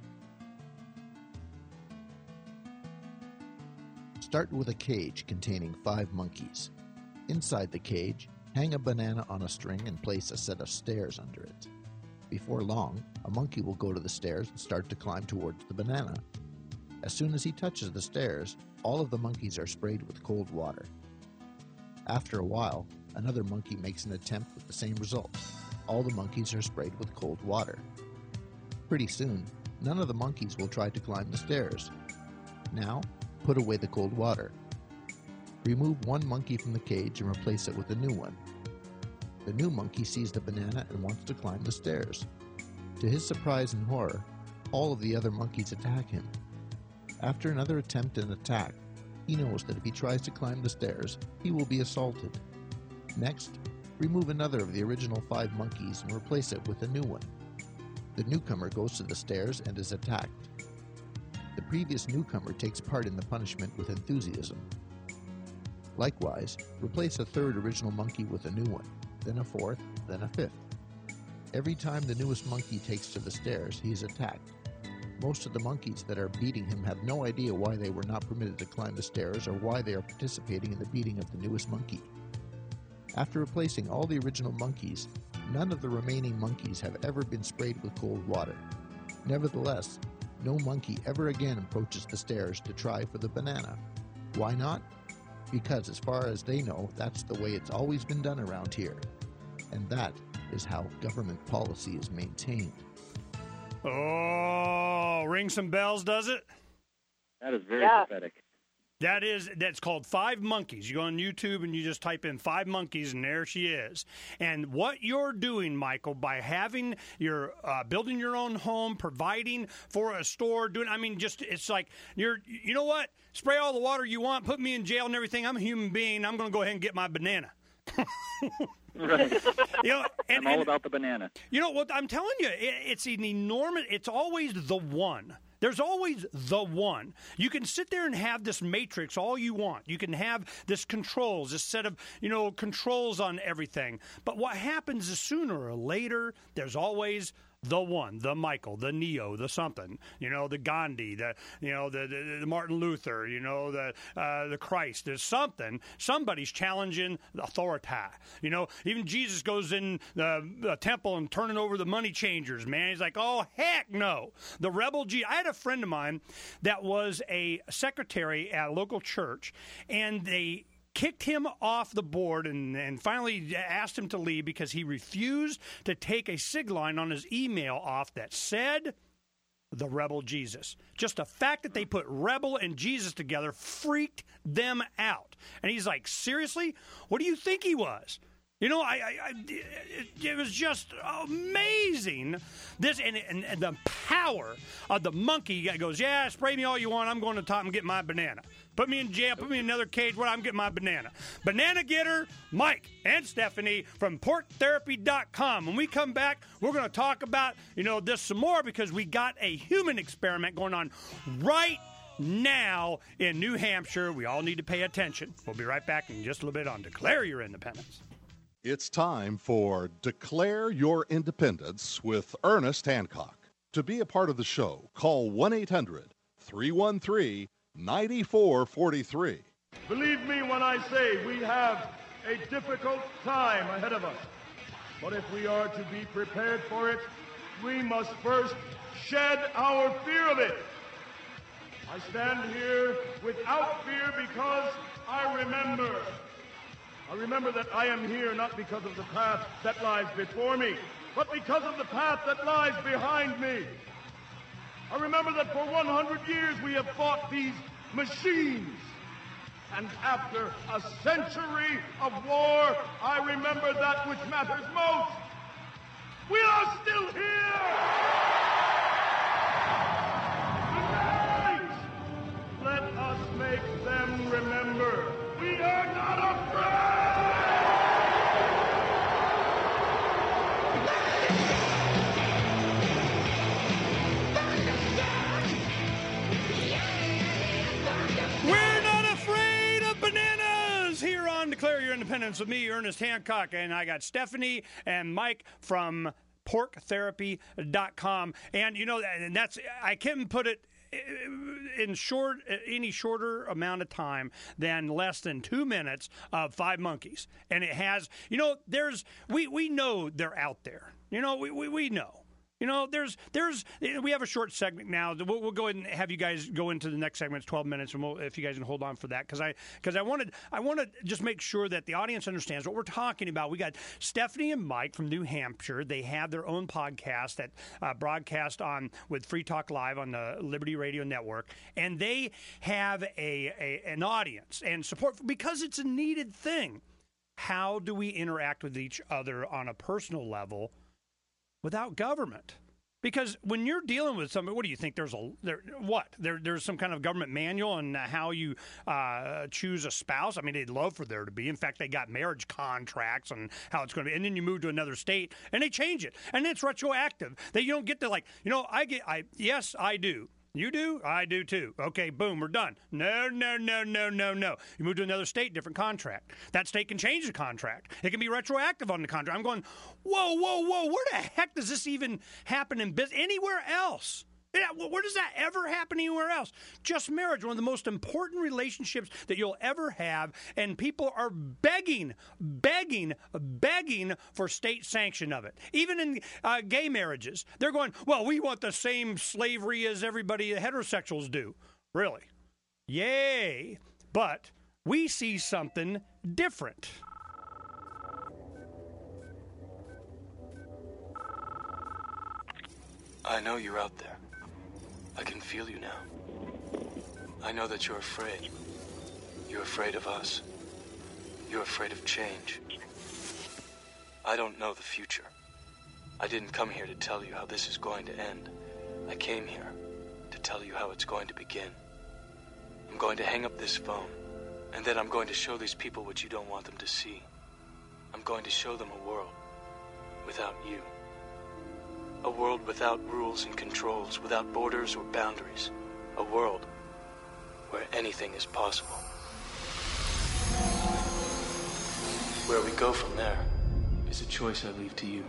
Start with a cage containing five monkeys. Inside the cage, hang a banana on a string and place a set of stairs under it. Before long, a monkey will go to the stairs and start to climb towards the banana. As soon as he touches the stairs, all of the monkeys are sprayed with cold water. After a while, another monkey makes an attempt with the same result. All the monkeys are sprayed with cold water. Pretty soon, none of the monkeys will try to climb the stairs. Now, put away the cold water. Remove one monkey from the cage and replace it with a new one. The new monkey sees the banana and wants to climb the stairs. To his surprise and horror, all of the other monkeys attack him. After another attempt and attack, he knows that if he tries to climb the stairs, he will be assaulted. Next, remove another of the original five monkeys and replace it with a new one. The newcomer goes to the stairs and is attacked. The previous newcomer takes part in the punishment with enthusiasm. Likewise, replace a third original monkey with a new one, then a fourth, then a fifth. Every time the newest monkey takes to the stairs, he is attacked. Most of the monkeys that are beating him have no idea why they were not permitted to climb the stairs or why they are participating in the beating of the newest monkey. After replacing all the original monkeys, none of the remaining monkeys have ever been sprayed with cold water. Nevertheless, no monkey ever again approaches the stairs to try for the banana. Why not? Because as far as they know, that's the way it's always been done around here. And that is how government policy is maintained. Oh, ring some bells, does it? That is very Yeah. pathetic. That is, that's called Five Monkeys. You go on YouTube and you just type in Five Monkeys, and there she is. And what you're doing, Michael, by having your, uh, building your own home, providing for a store, doing, I mean, just, it's like, you're, you know what? Spray all the water you want, put me in jail and everything. I'm a human being. I'm going to go ahead and get my banana. Right. You know, and, I'm all and, about the banana. You know what I'm telling you? It, it's an enormous. It's always the one. There's always the one. You can sit there and have this matrix all you want. You can have this controls, this set of, you know, controls on everything. But what happens is sooner or later, there's always the one, the Michael, the Neo, the something, you know, the Gandhi, the, you know, the, the, the Martin Luther, you know, the uh, the Christ. There's something. Somebody's challenging the authority. You know, even Jesus goes in the, the temple and turning over the money changers, man. He's like, oh, heck no. The rebel G. I had a friend of mine that was a secretary at a local church, and they kicked him off the board and, and finally asked him to leave because he refused to take a sig line on his email off that said the rebel Jesus. Just the fact that they put rebel and Jesus together freaked them out. And he's like, seriously? What do you think he was? You know, I, I, I it, it was just amazing. This and, and, and the power of the monkey that goes, yeah, spray me all you want. I'm going to the top and get my banana. Put me in jail. Put me in another cage. What? I'm getting my banana. Banana getter, Mike and Stephanie from pork therapy dot com. When we come back, we're going to talk about, you know, this some more because we got a human experiment going on right now in New Hampshire. We all need to pay attention. We'll be right back in just a little bit on Declare Your Independence. It's time for Declare Your Independence with Ernest Hancock. To be a part of the show, call one eight hundred three one three nine four four three. Believe me when I say we have a difficult time ahead of us. But if we are to be prepared for it, we must first shed our fear of it. I stand here without fear because I remember. I remember that I am here not because of the path that lies before me, but because of the path that lies behind me. I remember that for one hundred years we have fought these machines. And after a century of war, I remember that which matters most. We are still here! Tonight, let us make them remember we are not afraid! We're not afraid of bananas here on Declare Your Independence with me, Ernest Hancock, and I got Stephanie and Mike from pork therapy dot com. And, you know, and that's, I can't put it in short, any shorter amount of time than less than two minutes of Five Monkeys. And it has, you know, there's, we, we know they're out there. You know, we, we, we know. You know, there's, there's, we have a short segment now. We'll, we'll go ahead and have you guys go into the next segment. It's twelve minutes, and we'll, if you guys can hold on for that, because I, because I wanted, I want to just make sure that the audience understands what we're talking about. We got Stephanie and Mike from New Hampshire. They have their own podcast that uh, broadcast on with Free Talk Live on the Liberty Radio Network, and they have a, a an audience and support because it's a needed thing. How do we interact with each other on a personal level without government? Because when you're dealing with somebody, what do you think? There's a there what there there's some kind of government manual on how you uh, choose a spouse. I mean, they'd love for there to be. In fact, they got marriage contracts on how it's going to be, and then you move to another state and they change it, and then it's retroactive. That you don't get to like, you know, I get, I yes, I do. You do? I do too. Okay, boom, we're done. No, no, no, no, no, no. You move to another state, different contract. That state can change the contract. It can be retroactive on the contract. I'm going, whoa, whoa, whoa, where the heck does this even happen in business? Anywhere else? Yeah, where does that ever happen anywhere else? Just marriage, one of the most important relationships that you'll ever have, and people are begging, begging, begging for state sanction of it. Even in uh, gay marriages, they're going, well, we want the same slavery as everybody heterosexuals do. Really? Yay. But we see something different. I know you're out there. I can feel you now. I know that you're afraid. You're afraid of us. You're afraid of change. I don't know the future. I didn't come here to tell you how this is going to end. I came here to tell you how it's going to begin. I'm going to hang up this phone, and then I'm going to show these people what you don't want them to see. I'm going to show them a world without you. A world without rules and controls, without borders or boundaries. A world where anything is possible. Where we go from there is a choice I leave to you.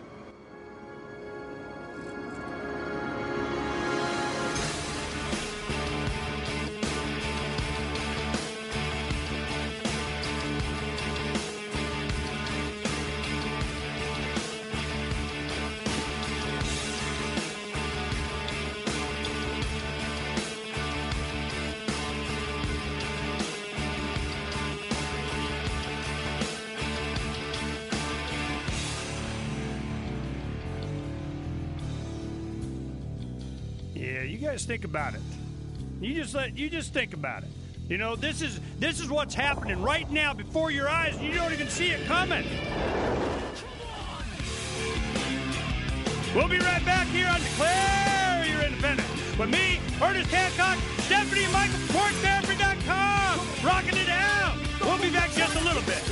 Yeah, you guys think about it. You just let you just think about it. You know, this is this is what's happening right now before your eyes, and you don't even see it coming. We'll be right back here on Declare Your Independence with me, Ernest Hancock, Stephanie and Michael from pork therapy dot com, rocking it out. We'll be back just a little bit.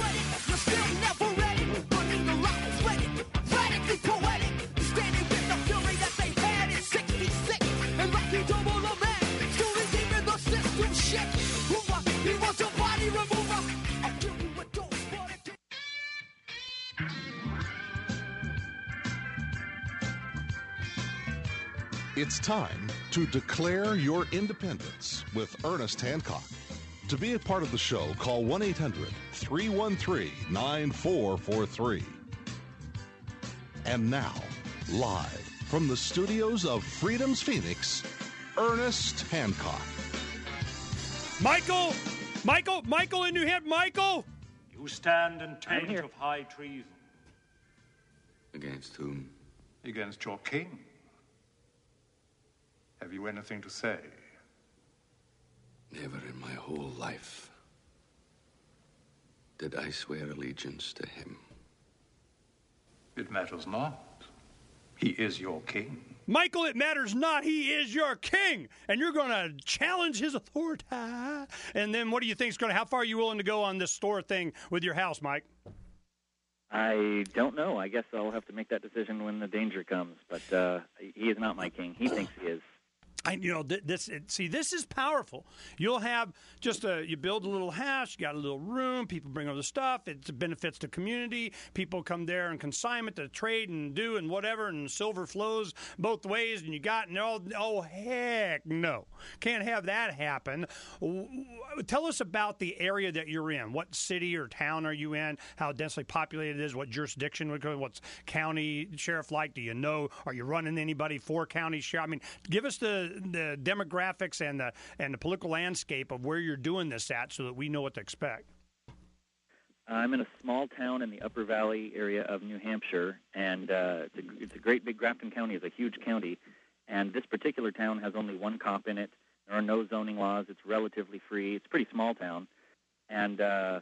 It's time to declare your independence with Ernest Hancock. To be a part of the show, call one eight hundred three one three nine four four three. And now, live from the studios of Freedom's Phoenix, Ernest Hancock. Michael! Michael! Michael in New Hampshire! Michael! You stand in taint of high treason. Against whom? Against your king. Have you anything to say? Never in my whole life did I swear allegiance to him. It matters not. He is your king. Michael, it matters not. He is your king. And you're going to challenge his authority. And then what do you think is going to, how far are you willing to go on this store thing with your house, Mike? I don't know. I guess I'll have to make that decision when the danger comes. But uh, he is not my king. He thinks he is. I, you know, this. See, this is powerful. You'll have just a. You build a little house. You got a little room. People bring over the stuff. It benefits the community. People come there and consignment to trade and do and whatever. And silver flows both ways. And you got and all. Oh heck no, can't have that happen. Tell us about the area that you're in. What city or town are you in? How densely populated it is? What jurisdiction? What's county sheriff like? Do you know? Are you running anybody for county sheriff? I mean, give us the. the demographics and the and the political landscape of where you're doing this at so that we know what to expect. I'm in a small town in the Upper Valley area of New Hampshire, and uh, it's, a, it's a great big Grafton County is a huge county, and this particular town has only one cop in it. There are no zoning laws. It's relatively free. It's a pretty small town, and uh,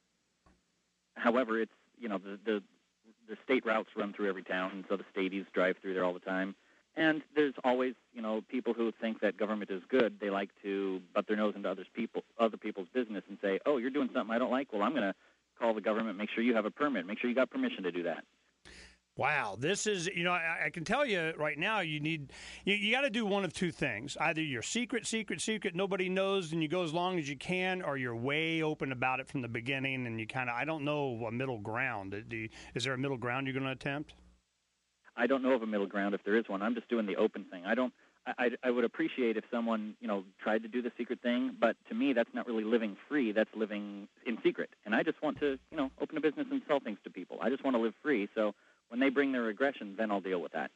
however, it's you know the, the the state routes run through every town, and so the stadies drive through there all the time. And there's always, you know, people who think that government is good. They like to butt their nose into others people, other people's business and say, oh, you're doing something I don't like. Well, I'm going to call the government, make sure you have a permit, make sure you got permission to do that. Wow, this is, you know, I, I can tell you right now you need, you, you got to do one of two things. Either you're secret, secret, secret, nobody knows, and you go as long as you can, or you're way open about it from the beginning, and you kind of, I don't know a middle ground. Do you, is there a middle ground you're going to attempt? I don't know of a middle ground if there is one. I'm just doing the open thing. I don't. I, I would appreciate if someone, you know, tried to do the secret thing, but to me, that's not really living free. That's living in secret. And I just want to, you know, open a business and sell things to people. I just want to live free. So when they bring their aggression, then I'll deal with that.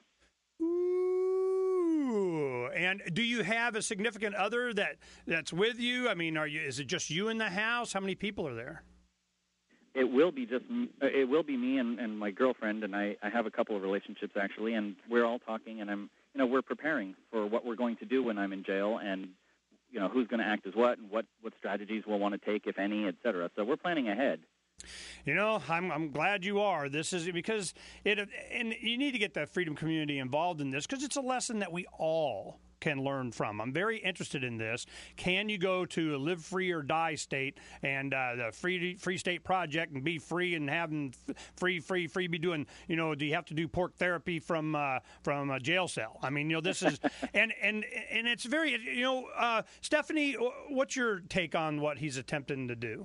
Ooh. And do you have a significant other that that's with you? I mean, are you? Is it just you in the house? How many people are there? It will be just it will be me and, and my girlfriend, and I, I have a couple of relationships actually, and we're all talking, and I'm you know we're preparing for what we're going to do when I'm in jail, and you know, who's going to act as what and what, what strategies we'll want to take, if any, et cetera. So we're planning ahead. You know, I'm I'm glad you are. This is because it, and you need to get the freedom community involved in this because it's a lesson that we all can learn from. I'm very interested in this. Can you go to a live free or die state and uh, the free free state project and be free and having free free free be doing, you know, do you have to do pork therapy from uh, from a jail cell? I mean, you know, this is and and and it's very, you know, uh, Stephanie, what's your take on what he's attempting to do?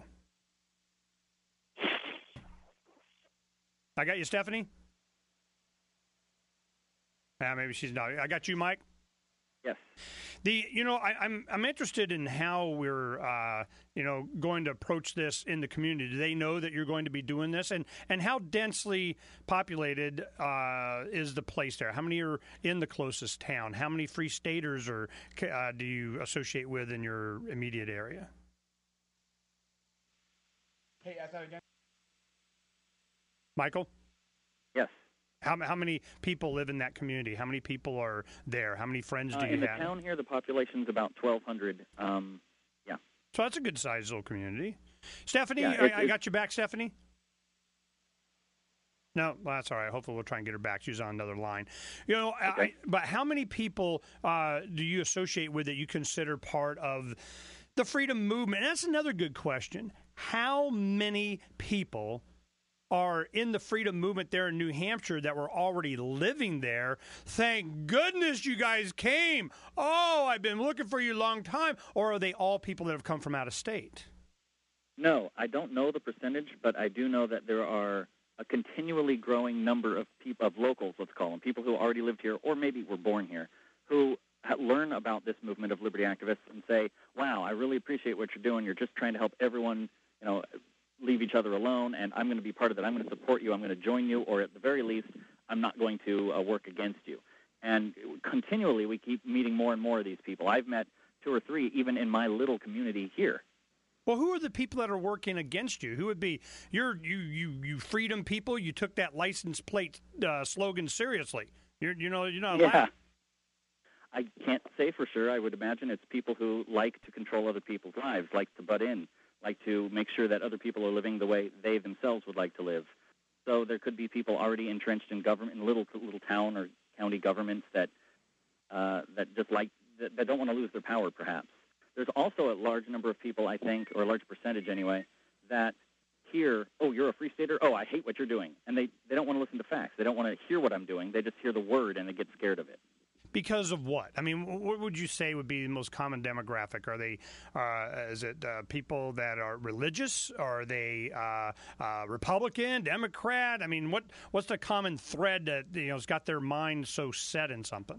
I got you, Stephanie? Uh, maybe she's not. I got you, Mike? Yes. The you know I, I'm I'm interested in how we're uh, you know going to approach this in the community. Do they know that you're going to be doing this, and and how densely populated uh, is the place there? How many are in the closest town? How many Free Staters or uh, do you associate with in your immediate area? Hey, ask that again. Michael? Yes. How how many people live in that community? How many people are there? How many friends do uh, you in have? In the town here, the population's about twelve hundred. Um, yeah. So that's a good-sized little community. Stephanie, Yeah, I, it, I got you back, Stephanie? No, well, that's all right. Hopefully we'll try and get her back. She's on another line. You know, okay. I, but how many people uh, do you associate with that you consider part of the freedom movement? And that's another good question. How many people are in the freedom movement there in New Hampshire that were already living there? Thank goodness you guys came. Oh, I've been looking for you a long time. Or are they all people that have come from out of state? No, I don't know the percentage, but I do know that there are a continually growing number of people, of locals, let's call them, people who already lived here or maybe were born here, who learn about this movement of liberty activists and say, wow, I really appreciate what you're doing. You're just trying to help everyone, you know, leave each other alone, and I'm going to be part of that. I'm going to support you. I'm going to join you, or at the very least, I'm not going to uh, work against you. And continually, we keep meeting more and more of these people. I've met two or three, even in my little community here. Well, who are the people that are working against you? Who would be you're you you you freedom people? You took that license plate uh, slogan seriously. You're you know you're not yeah. allowed. I can't say for sure. I would imagine it's people who like to control other people's lives, like to butt in, like to make sure that other people are living the way they themselves would like to live. So there could be people already entrenched in government, in little little town or county governments that uh, that just like that, that don't want to lose their power, perhaps. There's also a large number of people, I think, or a large percentage anyway, that hear, oh, you're a Free Stater? Oh, I hate what you're doing. And they, they don't want to listen to facts. They don't want to hear what I'm doing. They just hear the word and they get scared of it. Because of what? I mean, what would you say would be the most common demographic? Are they, uh, is it uh, people that are religious? Are they uh, uh, Republican, Democrat? I mean, what what's the common thread that, you know, has got their mind so set in something?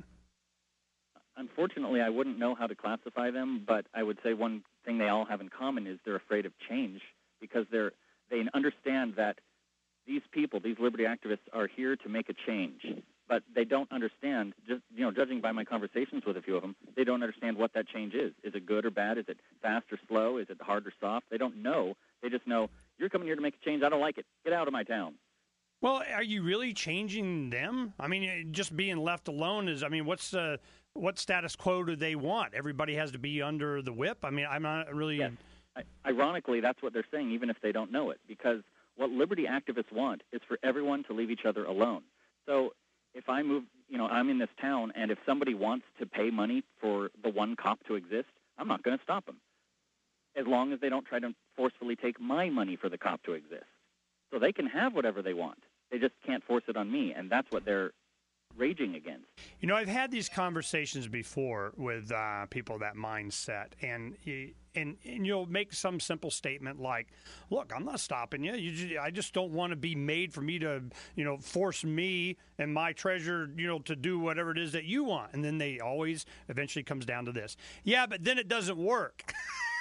Unfortunately, I wouldn't know how to classify them, but I would say one thing they all have in common is they're afraid of change because they're they understand that these people, these liberty activists, are here to make a change. But they don't understand, just you know, judging by my conversations with a few of them, they don't understand what that change is. Is it good or bad? Is it fast or slow? Is it hard or soft? They don't know. They just know, you're coming here to make a change. I don't like it. Get out of my town. Well, are you really changing them? I mean, just being left alone is, I mean, what's the, what status quo do they want? Everybody has to be under the whip? I mean, I'm not really... Yes. I, ironically, that's what they're saying, even if they don't know it, because what liberty activists want is for everyone to leave each other alone. So if I move, you know, I'm in this town, and if somebody wants to pay money for the one cop to exist, I'm not going to stop them, as long as they don't try to forcefully take my money for the cop to exist. So they can have whatever they want. They just can't force it on me, and that's what they're raging against. You know, I've had these conversations before with uh, people that mindset, and, and and you'll make some simple statement like, "Look, I'm not stopping you. you just, I just don't want to be made for me to, you know, force me and my treasure, you know, to do whatever it is that you want." And then they always eventually comes down to this. Yeah, but then it doesn't work.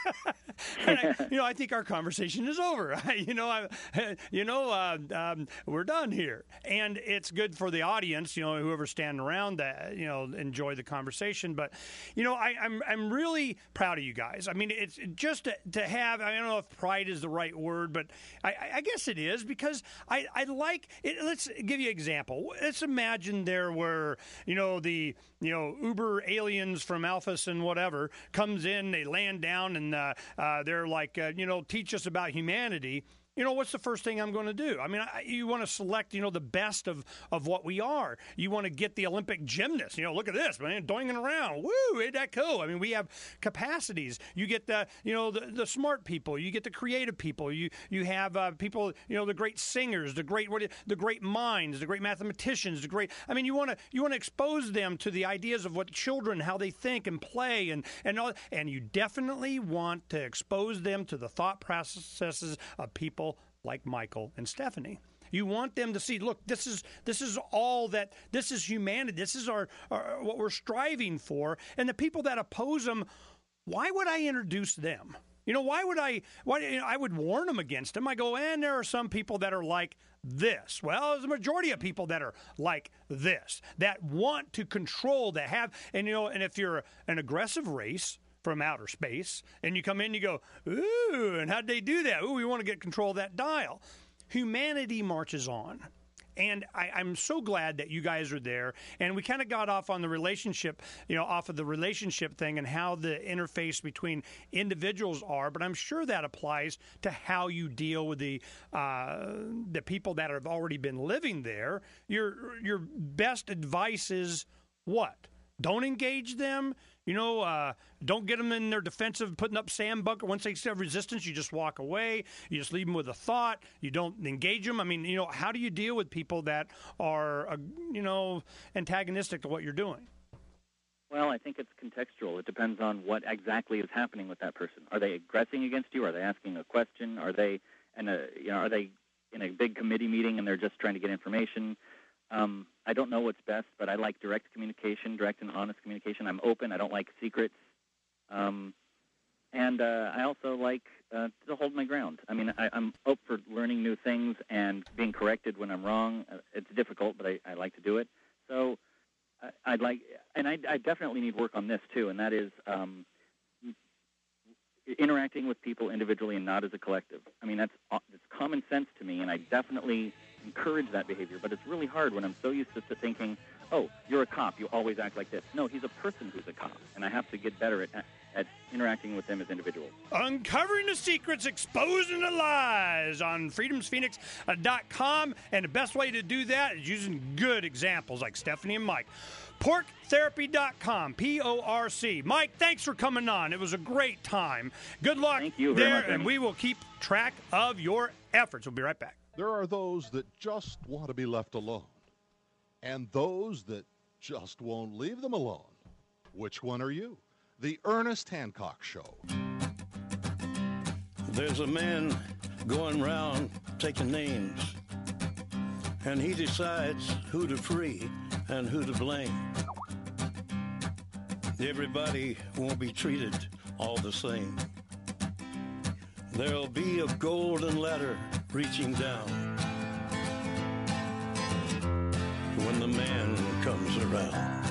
and I, you know, I think our conversation is over. you know, I, you know, uh, um, we're done here, and it's good for the audience. You know, whoever's standing around that, you know, enjoy the conversation. But you know, I, I'm I'm really proud of you guys. I mean, it's just to, to have. I don't know if pride is the right word, but I, I guess it is because I, I like it. Let's give you an example. Let's imagine there were, you know, the you know Uber aliens from Alphas and whatever comes in, they land down, and uh, uh, they're like, uh, you know, teach us about humanity. You know, what's the first thing I'm going to do? I mean, I, you want to select, you know, the best of, of what we are. You want to get the Olympic gymnast. You know, look at this, man, doinging around. Woo, ain't that cool? I mean, we have capacities. You get the, you know, the, the smart people. You get the creative people. You you have uh, people, you know, the great singers, the great what, the great minds, the great mathematicians, the great. I mean, you want to you want to expose them to the ideas of what children, how they think and play, and and all, and you definitely want to expose them to the thought processes of people like Michael and Stephanie. You want them to see, look, this is this is all that, this is humanity. This is our, our what we're striving for. And the people that oppose them, why would I introduce them? You know, why would I, why, you know, I would warn them against them. I go, and there are some people that are like this. Well, there's a majority of people that are like this, that want to control, that have, and you know, and if you're an aggressive race from outer space, and you come in, you go, ooh, and how'd they do that? Ooh, we want to get control of that dial. Humanity marches on. And I, I'm so glad that you guys are there. And we kind of got off on the relationship, you know, off of the relationship thing and how the interface between individuals are. But I'm sure that applies to how you deal with the uh, the people that have already been living there. Your your best advice is what? Don't engage them. You know, uh, don't get them in their defensive, putting up sand bunker. Once they have resistance, you just walk away. You just leave them with a thought. You don't engage them. I mean, you know, how do you deal with people that are, uh, you know, antagonistic to what you're doing? Well, I think it's contextual. It depends on what exactly is happening with that person. Are they aggressing against you? Are they asking a question? Are they, in a, you know, are they in a big committee meeting and they're just trying to get information? Um, I don't know what's best, but I like direct communication, direct and honest communication. I'm open. I don't like secrets. Um, and uh, I also like uh, to hold my ground. I mean, I, I'm up for learning new things and being corrected when I'm wrong. Uh, it's difficult, but I, I like to do it. So I, I'd like, and I, I definitely need work on this too, and that is um, interacting with people individually and not as a collective. I mean, that's it's common sense to me, and I definitely encourage that behavior, but it's really hard when I'm so used to thinking, oh, you're a cop, you always act like this. No, he's a person who's a cop, and I have to get better at, at interacting with them as individuals. Uncovering the secrets, exposing the lies on freedoms phoenix dot com, and the best way to do that is using good examples like Stephanie and Mike. pork therapy dot com, P O R C. Mike, thanks for coming on. It was a great time. Good luck Thank you very there, much, and we will keep track of your efforts. We'll be right back. There are those that just want to be left alone, and those that just won't leave them alone. Which one are you? The Ernest Hancock Show. There's a man going around taking names, and he decides who to free and who to blame. Everybody won't be treated all the same. There'll be a golden ladder reaching down when the man comes around.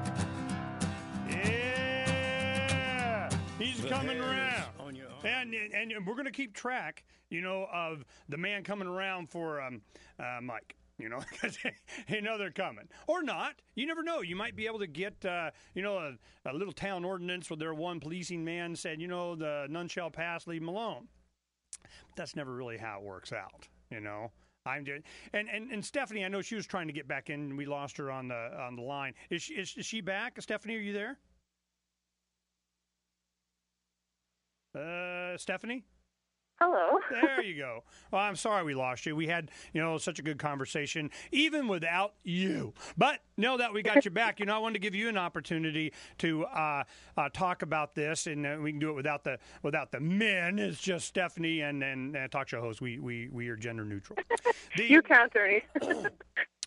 Yeah, he's the coming around. And, and and we're going to keep track, you know, of the man coming around for um, uh, Mike. You know, because you know they're coming. Or not. You never know. You might be able to get, uh, you know, a, a little town ordinance where their one policing man said, you know, the none shall pass, leave them alone. But that's never really how it works out, you know. I'm doing, and, and and Stephanie, I know she was trying to get back in. We lost her on the on the line. Is she, is, is she back? Stephanie, are you there? Uh, Stephanie? Hello. There you go. Well, I'm sorry we lost you. We had, you know, such a good conversation, even without you. But know that we got you back. You know, I wanted to give you an opportunity to uh, uh, talk about this, and uh, we can do it without the without the men. It's just Stephanie and and uh, talk show host. We we we are gender neutral. The, you can't, Ernie.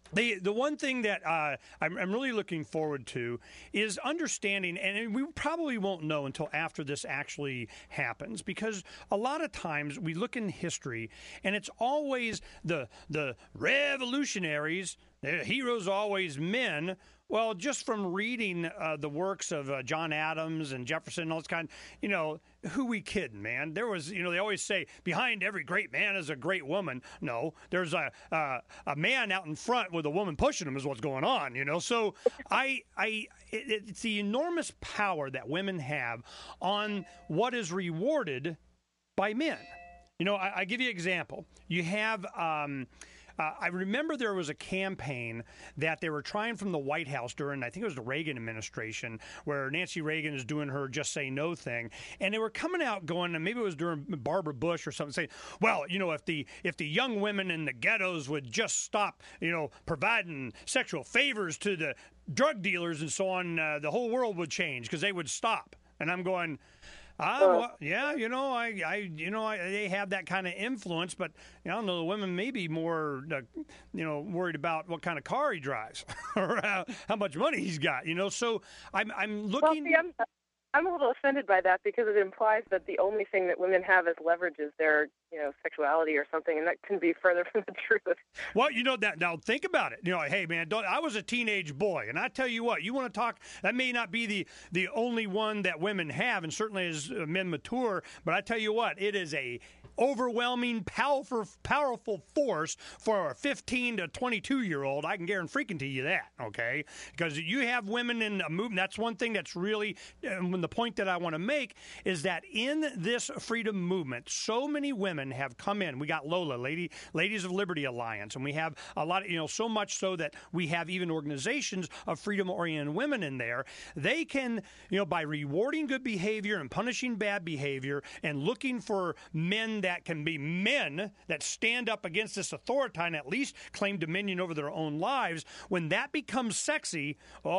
The the one thing that uh, I'm, I'm really looking forward to is understanding, and we probably won't know until after this actually happens, because a lot of times we look in history, and it's always the the revolutionaries. The heroes are always men. Well, just from reading uh, the works of uh, John Adams and Jefferson and all this kind, you know, who we kidding, man? There was, you know, they always say behind every great man is a great woman. No, there's a uh, a man out in front with a woman pushing him is what's going on, you know. So I, I, it, it's the enormous power that women have on what is rewarded by men. You know, I, I give you an example. You have. Um, Uh, I remember there was a campaign that they were trying from the White House during, I think it was the Reagan administration, where Nancy Reagan is doing her just say no thing. And they were coming out going, and maybe it was during Barbara Bush or something, saying, well, you know, if the if the young women in the ghettos would just stop, you know, providing sexual favors to the drug dealers and so on, uh, the whole world would change because they would stop. And I'm going... Uh, well, yeah, you know, I, I you know, I, they have that kind of influence, but you know, I don't know, the women may be more, uh, you know, worried about what kind of car he drives or how, how much money he's got, you know. So I'm, I'm looking. Well, see, I'm, I'm a little offended by that because it implies that the only thing that women have as leverage is their, you know, sexuality or something, and that can be further from the truth. Well, you know that now. Think about it. You know, hey man, don't, I was a teenage boy, and I tell you what, you want to talk. That may not be the the only one that women have, and certainly as men mature. But I tell you what, it is a overwhelming, powerful, powerful force for a fifteen to twenty-two year old. I can guarantee freaking to you that, okay? Because you have women in a movement. That's one thing that's really, and the point that I want to make is that in this freedom movement, so many women have come in. We got Lola, Lady Ladies of Liberty Alliance, and we have a lot of, you know, so much so that we have even organizations of freedom-oriented women in there. They can, you know, by rewarding good behavior and punishing bad behavior and looking for men that that can be men that stand up against this authority and at least claim dominion over their own lives, when that becomes sexy,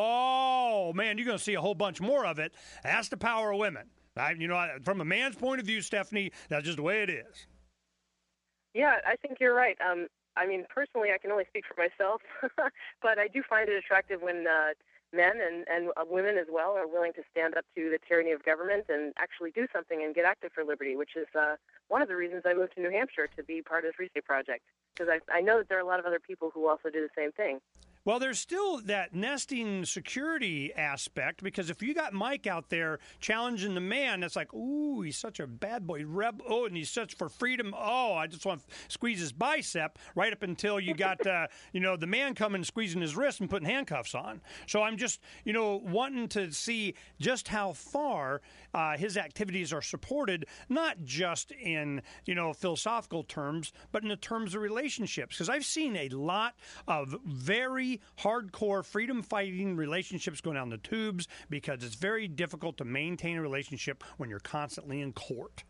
oh, man, you're going to see a whole bunch more of it. That's the power of women. I, you know, from a man's point of view, Stephanie, that's just the way it is. Yeah, I think you're right. Um, I mean, personally, I can only speak for myself, but I do find it attractive when uh, men and, and uh, women as well are willing to stand up to the tyranny of government and actually do something and get active for liberty, which is uh, one of the reasons I moved to New Hampshire to be part of the Free State Project, because I, I know that there are a lot of other people who also do the same thing. Well, there's still that nesting security aspect, because if you got Mike out there challenging the man, that's like, ooh, he's such a bad boy, reb. Oh, and he's such for freedom. Oh, I just want to squeeze his bicep, right up until you got, uh, you know, the man coming squeezing his wrist and putting handcuffs on. So I'm just, you know, wanting to see just how far uh, his activities are supported, not just in, you know, philosophical terms, but in the terms of relationships. Because I've seen a lot of very hardcore freedom-fighting relationships going down the tubes because it's very difficult to maintain a relationship when you're constantly in court.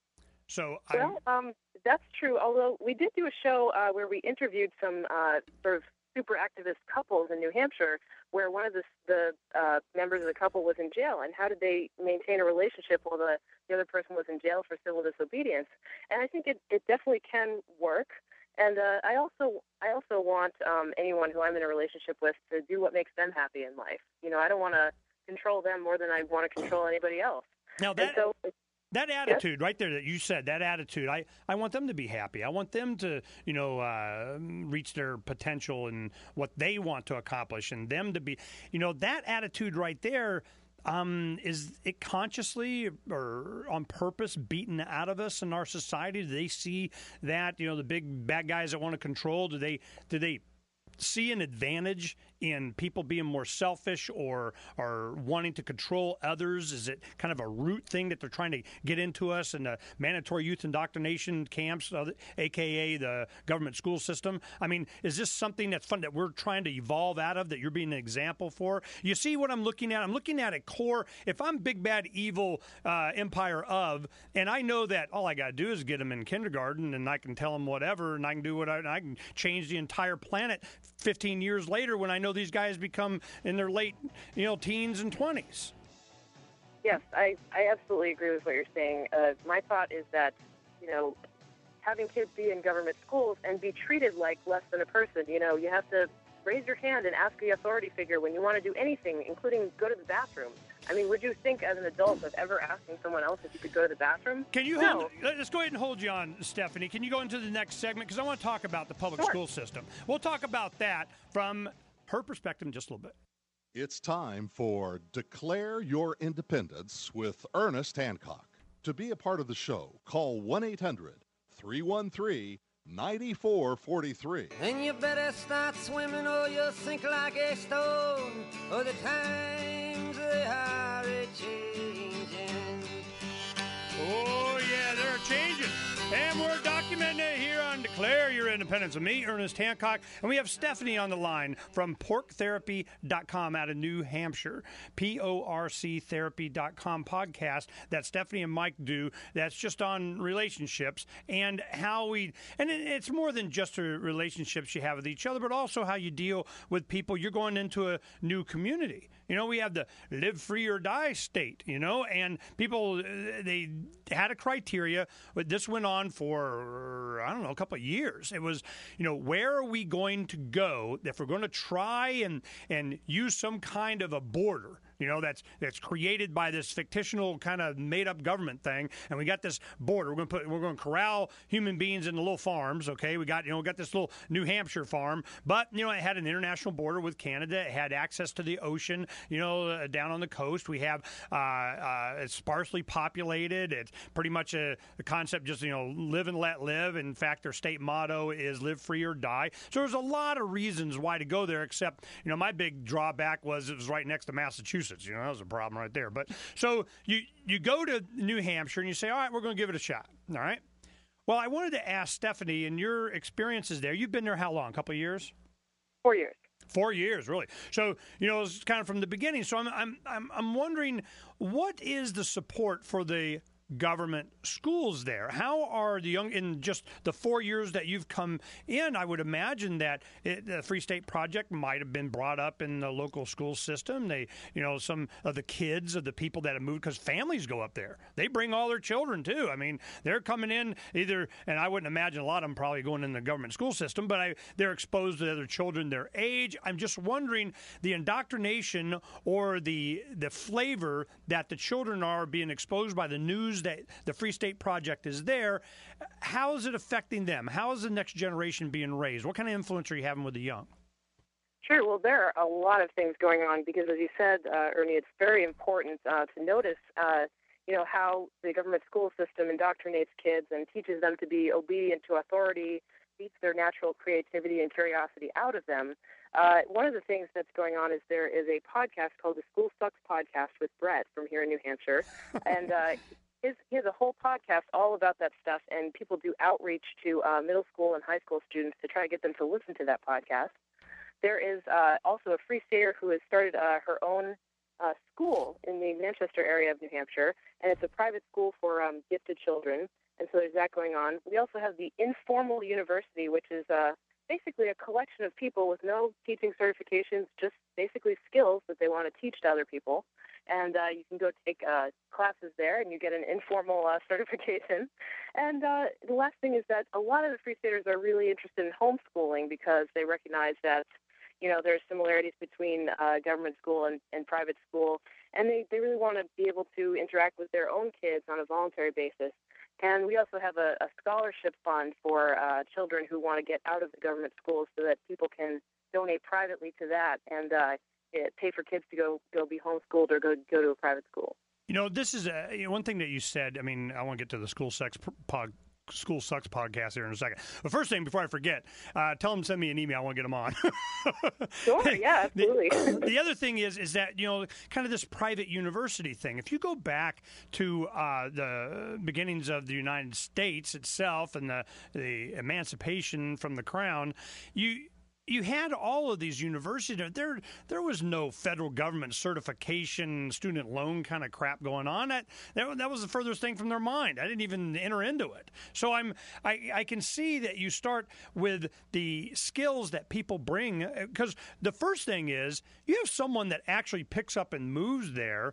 So, well, um, that's true. Although we did do a show uh, where we interviewed some uh, sort of super activist couples in New Hampshire, where one of the, the uh, members of the couple was in jail, and how did they maintain a relationship while the, the other person was in jail for civil disobedience? And I think it, it definitely can work. And uh, I also I also want um, anyone who I'm in a relationship with to do what makes them happy in life. You know, I don't want to control them more than I want to control anybody else. Now that so, that attitude yes? right there that you said, that attitude, I, I want them to be happy. I want them to, you know, uh, reach their potential and what they want to accomplish, and them to be, you know, that attitude right there. Um, is it consciously or on purpose beaten out of us in our society? Do they see that, you know, the big bad guys that want to control, do they do they see an advantage in people being more selfish or or wanting to control others? Is it kind of a root thing that they're trying to get into us in the mandatory youth indoctrination camps, a k a the government school system? I mean, is this something that's fun that we're trying to evolve out of, that you're being an example for? You see what I'm looking at? I'm looking at a core. If I'm big, bad, evil uh, empire of, and I know that all I got to do is get them in kindergarten and I can tell them whatever and I can do what I, and I can change the entire planet fifteen years later when I know these guys become in their late, you know, teens and twenties. Yes, I, I absolutely agree with what you're saying. Uh, my thought is that, you know, having kids be in government schools and be treated like less than a person, you know, you have to raise your hand and ask the authority figure when you want to do anything, including go to the bathroom. I mean, would you think as an adult of ever asking someone else if you could go to the bathroom? Can you no. hold, let's go ahead and hold you on, Stephanie. Can you go into the next segment? Because I want to talk about the public Sure. school system. We'll talk about that from her perspective in just a little bit. It's time for Declare Your Independence with Ernest Hancock. To be a part of the show, call one eight hundred three one three nine four four three. And you better start swimming or you'll sink like a stone. Oh, the times they are a-changing. Oh, yeah, they're changing. And we're documenting it here on Declare Your Independence with me, Ernest Hancock. And we have Stephanie on the line from pork therapy dot com out of New Hampshire. P O R C therapy dot com podcast that Stephanie and Mike do that's just on relationships and how we, and it, it's more than just the relationships you have with each other, but also how you deal with people. You're going into a new community. You know, we have the live free or die state, you know, and people, they had a criteria, but this went on for, I don't know, a couple of years. It was, you know, where are we going to go if we're going to try and, and use some kind of a border? You know, that's that's created by this fictional kind of made-up government thing, and we got this border. We're going to put, we're going to corral human beings into little farms. Okay, we got you know, we got this little New Hampshire farm, but you know, it had an international border with Canada. It had access to the ocean. You know, uh, down on the coast, we have uh, uh, it's sparsely populated. It's pretty much a, a concept, just you know, live and let live. In fact, their state motto is "Live free or die." So there's a lot of reasons why to go there. Except, you know, my big drawback was it was right next to Massachusetts. You know, that was a problem right there. But so you you go to New Hampshire and you say, all right, we're going to give it a shot. All right. Well, I wanted to ask Stephanie, and your experiences there. You've been there how long? A couple of years? Four years. Four years, really. So you know, it's kind of from the beginning. So I'm I'm I'm I'm wondering, what is the support for the government schools there? How are the young, in just the four years that you've come in, I would imagine that it, the Free State Project might have been brought up in the local school system. They, you know, some of the kids of the people that have moved, because families go up there. They bring all their children, too. I mean, they're coming in either, and I wouldn't imagine a lot of them probably going in the government school system, but I, they're exposed to other children their age. I'm just wondering the indoctrination or the the flavor that the children are being exposed by the news that the Free State Project is there. How is it affecting them? How is the next generation being raised? What kind of influence are you having with the young? Sure. Well, there are a lot of things going on because, as you said, uh, Ernie, it's very important uh, to notice, uh, you know, how the government school system indoctrinates kids and teaches them to be obedient to authority, beats their natural creativity and curiosity out of them. Uh, one of the things that's going on is there is a podcast called the School Sucks Podcast with Brett from here in New Hampshire, and uh, His, he has a whole podcast all about that stuff, and people do outreach to uh, middle school and high school students to try to get them to listen to that podcast. There is uh, also a Free Stater who has started uh, her own uh, school in the Manchester area of New Hampshire, and it's a private school for um, gifted children, and so there's that going on. We also have the Informal University, which is uh, basically a collection of people with no teaching certifications, just basically skills that they want to teach to other people. And uh, you can go take uh, classes there, and you get an informal uh, certification. And uh, the last thing is that a lot of the Free Staters are really interested in homeschooling because they recognize that, you know, there's similarities between uh, government school and, and private school, and they, they really want to be able to interact with their own kids on a voluntary basis. And we also have a, a scholarship fund for uh, children who want to get out of the government schools so that people can donate privately to that and uh, pay for kids to go go be homeschooled or go go to a private school. You know, this is a, you know, one thing that you said. I mean, I want to get to the School Sex pod, School Sucks podcast here in a second. But first thing, before I forget, uh, tell them to send me an email. I want to get them on. Sure, yeah, absolutely. The, the other thing is, is that, you know, kind of this private university thing. If you go back to uh, the beginnings of the United States itself and the the emancipation from the crown, you. You had all of these universities. There, there was no federal government certification, student loan kind of crap going on. That, that, that was the furthest thing from their mind. I didn't even enter into it. So I'm, I, I can see that you start with the skills that people bring. Because the first thing is you have someone that actually picks up and moves there.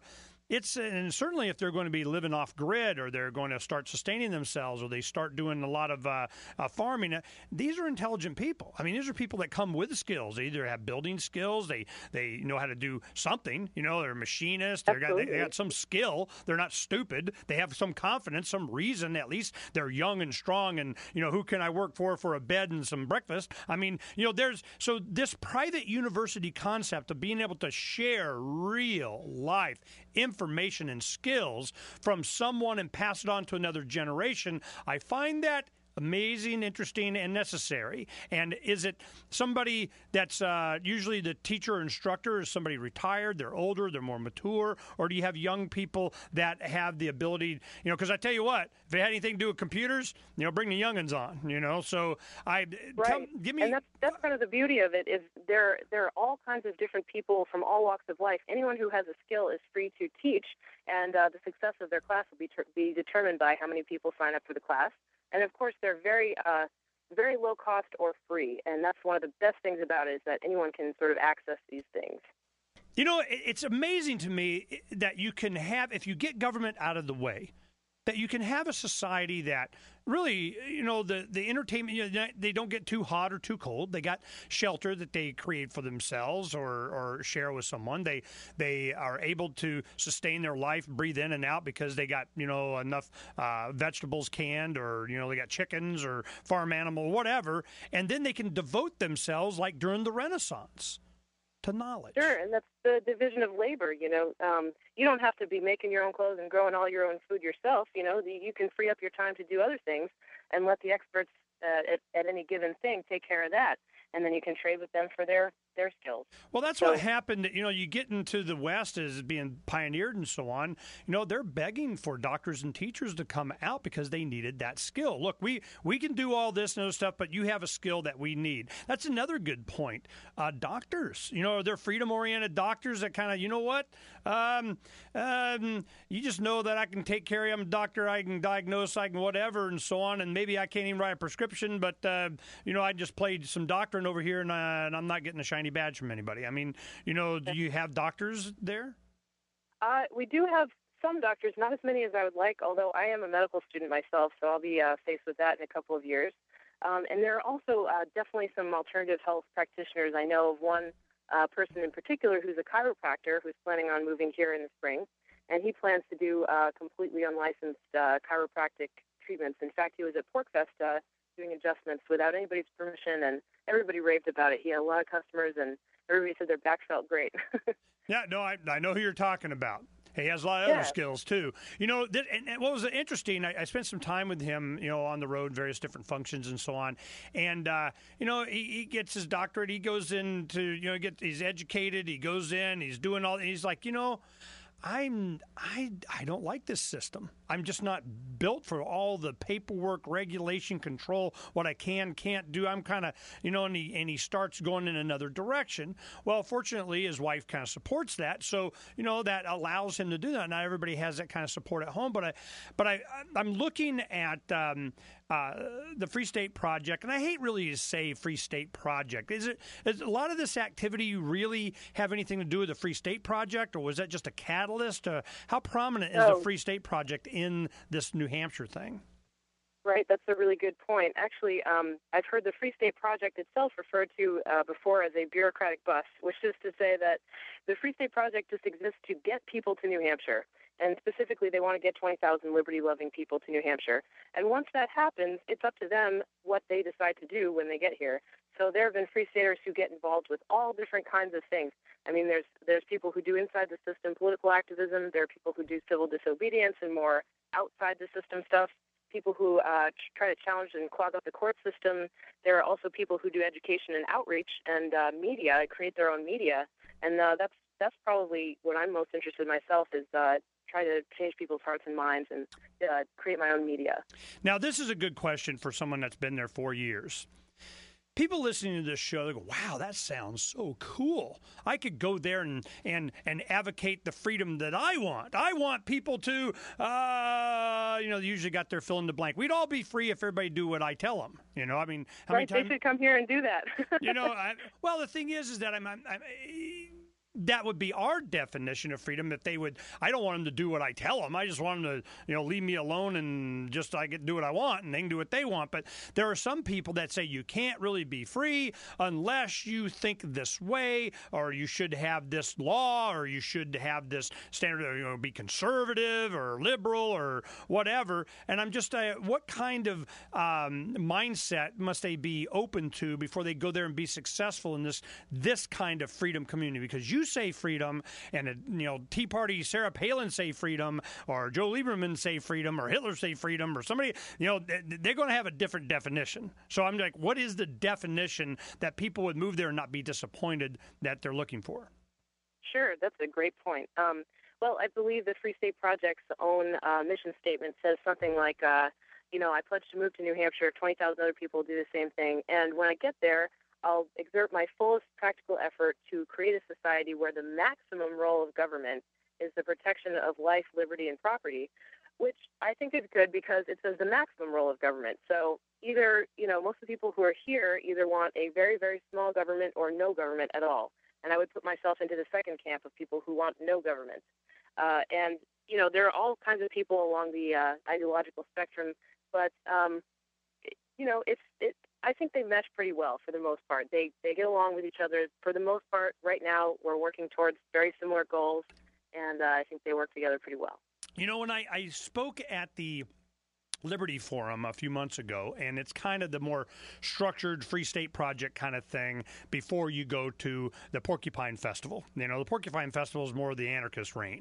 it's and certainly if they're going to be living off grid or they're going to start sustaining themselves or they start doing a lot of uh, uh, farming, uh, these are intelligent people. I mean, these are people that come with skills. They either have building skills, they they know how to do something. You know, they're machinists. They got they, they got some skill. They're not stupid. They have some confidence, some reason. At least they're young and strong. And you know, who can I work for for a bed and some breakfast? I mean, you know, there's so this private university concept of being able to share real life information and skills from someone and pass it on to another generation, I find that amazing, interesting, and necessary. And is it somebody that's uh, usually the teacher or instructor is somebody retired, they're older, they're more mature, or do you have young people that have the ability, you know, because I tell you what, if it had anything to do with computers, you know, bring the youngins on, you know, so I, right. tell, give me. And that's, that's kind of the beauty of it is there, there are all kinds of different people from all walks of life. Anyone who has a skill is free to teach, and uh, the success of their class will be, ter- be determined by how many people sign up for the class. And, of course, they're very uh, very low cost or free, and that's one of the best things about it is that anyone can sort of access these things. You know, it's amazing to me that you can have, if you get government out of the way, that you can have a society that really, you know, the, the entertainment, you know, they don't get too hot or too cold. They got shelter that they create for themselves or, or share with someone. They they are able to sustain their life, breathe in and out because they got, you know, enough uh, vegetables canned or, you know, they got chickens or farm animal, whatever. And then they can devote themselves like during the Renaissance to knowledge. Sure, and that's the division of labor, you know. Um, you don't have to be making your own clothes and growing all your own food yourself, you know. The, you can free up your time to do other things and let the experts uh, at, at any given thing take care of that. And then you can trade with them for their, their skills. Well, that's so, what happened. You know, you get into the West as being pioneered and so on. You know, they're begging for doctors and teachers to come out because they needed that skill. Look, we, we can do all this and other stuff, but you have a skill that we need. That's another good point. Uh, doctors, you know, they're freedom-oriented doctors that kind of, you know what, um, um, you just know that I can take care of you. I'm a doctor. I can diagnose, I can whatever and so on. And maybe I can't even write a prescription, but, uh, you know, I just played some doctoring over here and, uh, and I'm not getting a shiny badge from anybody. I mean, you know, do you have doctors there? Uh, we do have some doctors, not as many as I would like, although I am a medical student myself, so I'll be uh, faced with that in a couple of years. Um, and there are also uh, definitely some alternative health practitioners. I know of one uh, person in particular who's a chiropractor who's planning on moving here in the spring, and he plans to do uh, completely unlicensed uh, chiropractic treatments. In fact, he was at PorkFest uh, doing adjustments without anybody's permission, and everybody raved about it. He had a lot of customers, and everybody said their back felt great. Yeah, no, I, I know who you're talking about. He has a lot of yeah. other skills, too. You know, th- and, and what was interesting, I, I spent some time with him, you know, on the road, various different functions and so on. And, uh, you know, he, he gets his doctorate. He goes into, you know, get he's educated. He goes in. He's doing all, he's like, you know, I'm I I don't like this system. I'm just not built for all the paperwork, regulation, control, what I can, can't do. I'm kind of, you know, and he, and he starts going in another direction. Well, fortunately, his wife kind of supports that. So, you know, that allows him to do that. Not everybody has that kind of support at home. But, I, but I, I'm looking at um, uh, the Free State Project, and I hate really to say Free State Project. Is it is a lot of this activity really have anything to do with the Free State Project, or was that just a catalyst? Uh, how prominent is oh. the Free State Project in this New Hampshire thing? Right, that's a really good point. Actually, um, I've heard the Free State Project itself referred to uh, before as a bureaucratic bus, which is to say that the Free State Project just exists to get people to New Hampshire. And specifically, they want to get twenty thousand liberty-loving people to New Hampshire. And once that happens, it's up to them what they decide to do when they get here. So there have been Free Staters who get involved with all different kinds of things. I mean, there's there's people who do inside the system political activism. There are people who do civil disobedience and more outside the system stuff. People who uh, try to challenge and clog up the court system. There are also people who do education and outreach and uh, media, create their own media. And uh, that's that's probably what I'm most interested in myself is uh, try to change people's hearts and minds and uh, create my own media. Now, this is a good question for someone that's been there four years. People listening to this show, they go, wow, that sounds so cool. I could go there and, and, and advocate the freedom that I want. I want people to, uh, you know, they usually got their fill in the blank. We'd all be free if everybody do what I tell them. You know, I mean, how right, many times? They should come here and do that. you know, I, well, the thing is, is that I'm, I'm, I'm that would be our definition of freedom. If they would, I don't want them to do what I tell them. I just want them to, you know, leave me alone and just I get do what I want and they can do what they want. But there are some people that say you can't really be free unless you think this way, or you should have this law, or you should have this standard, you know, be conservative or liberal or whatever. And I'm just, uh, what kind of um, mindset must they be open to before they go there and be successful in this this kind of freedom community? Because you say freedom, and, you know, Tea Party Sarah Palin say freedom, or Joe Lieberman say freedom, or Hitler say freedom, or somebody, you know, they're going to have a different definition. So I'm like, what is the definition that people would move there and not be disappointed that they're looking for? Sure, that's a great point. Um, well, I believe the Free State Project's own uh, mission statement says something like, uh, you know, I pledge to move to New Hampshire, twenty thousand other people do the same thing, and when I get there, I'll exert my fullest practical effort to create a society where the maximum role of government is the protection of life, liberty, and property, which I think is good because it says the maximum role of government. So either, you know, most of the people who are here either want a very, very small government or no government at all. And I would put myself into the second camp of people who want no government. Uh, and, you know, there are all kinds of people along the uh, ideological spectrum, but, um, you know, it's it. I think they mesh pretty well for the most part. They they get along with each other. For the most part, right now, we're working towards very similar goals, and uh, I think they work together pretty well. You know, when I, I spoke at the Liberty Forum a few months ago, and it's kind of the more structured Free State Project kind of thing before you go to the Porcupine Festival. You know, the Porcupine Festival is more of the anarchist reign.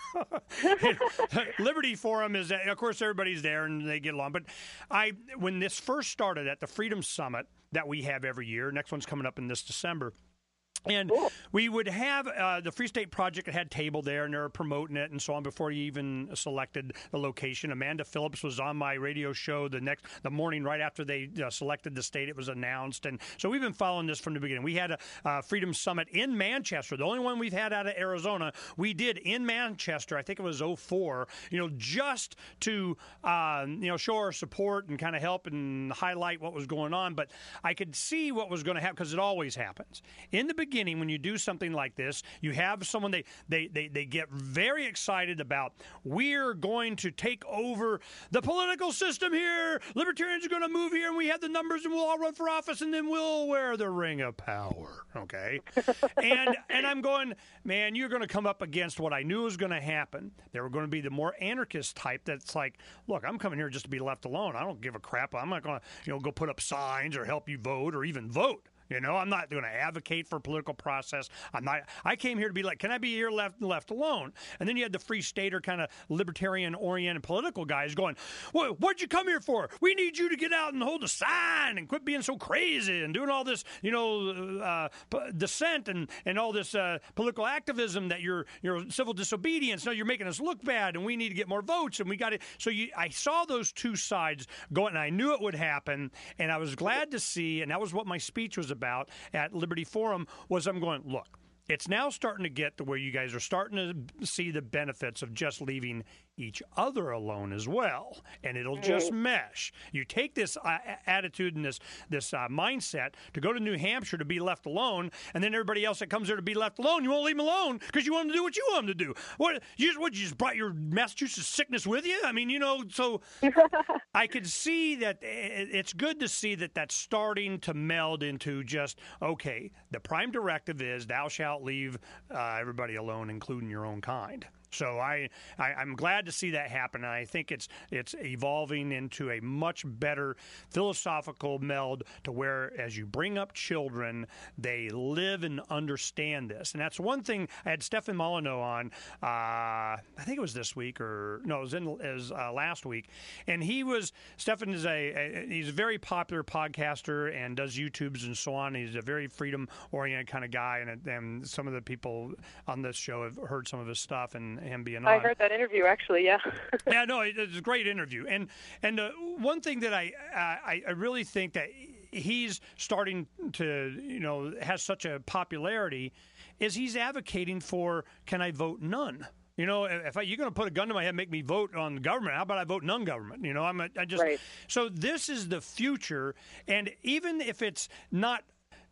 Liberty Forum is, of course, everybody's there and they get along. But I, when this first started at the Freedom Summit that we have every year, next one's coming up in this December, and cool. we would have uh, the Free State Project had table there, and they were promoting it and so on before you even selected the location. Amanda Phillips was on my radio show the next the morning right after they uh, selected the state. It was announced, and so we've been following this from the beginning. We had a uh, Freedom Summit in Manchester, the only one we've had out of Arizona. We did in Manchester, I think it was oh four, you know, just to uh, you know show our support and kind of help and highlight what was going on. But I could see what was going to happen because it always happens in the beginning. When you do something like this, you have someone they, they, they, they get very excited about, we're going to take over the political system here. Libertarians are going to move here and we have the numbers and we'll all run for office and then we'll wear the ring of power. Okay. and and I'm going, man, you're going to come up against what I knew was going to happen. There were going to be the more anarchist type that's like, look, I'm coming here just to be left alone. I don't give a crap. I'm not going to, you know, go put up signs or help you vote or even vote. You know, I'm not going to advocate for a political process. I'm not. I came here to be like, can I be here left left alone? And then you had the Free Stater kind of libertarian-oriented political guys going, well, what'd you come here for? We need you to get out and hold a sign and quit being so crazy and doing all this, you know, uh, dissent and, and all this uh, political activism that you're, you're civil disobedience. No, you're making us look bad and we need to get more votes and we got to. So you, I saw those two sides going, and I knew it would happen, and I was glad to see, and that was what my speech was about. about at Liberty Forum was I'm going, look, it's now starting to get to where you guys are starting to see the benefits of just leaving each other alone as well, and it'll just mesh. You take this uh, attitude and this this uh, mindset to go to New Hampshire to be left alone, and then everybody else that comes there to be left alone, you won't leave them alone because you want them to do what you want them to do. What you just what you just brought your Massachusetts sickness with you? I mean, you know, so I could see that it's good to see that that's starting to meld into just okay. The prime directive is thou shalt leave uh, everybody alone, including your own kind. So I, I, I'm glad to see that happen, and I think it's it's evolving into a much better philosophical meld to where, as you bring up children, they live and understand this. And that's one thing. I had Stefan Molyneux on, uh, I think it was this week, or no, it was, in, it was uh, last week, and he was, Stefan is a, a, he's a very popular podcaster and does YouTubes and so on. He's a very freedom-oriented kind of guy, and, and some of the people on this show have heard some of his stuff, and him being on. I heard that interview, actually, yeah. yeah, no, it's a great interview. And and uh, one thing that I, I I really think that he's starting to, you know, has such a popularity is he's advocating for, can I vote none? You know, if I, you're going to put a gun to my head and make me vote on government, how about I vote non-government? You know, I'm I just right. So this is the future, and even if it's not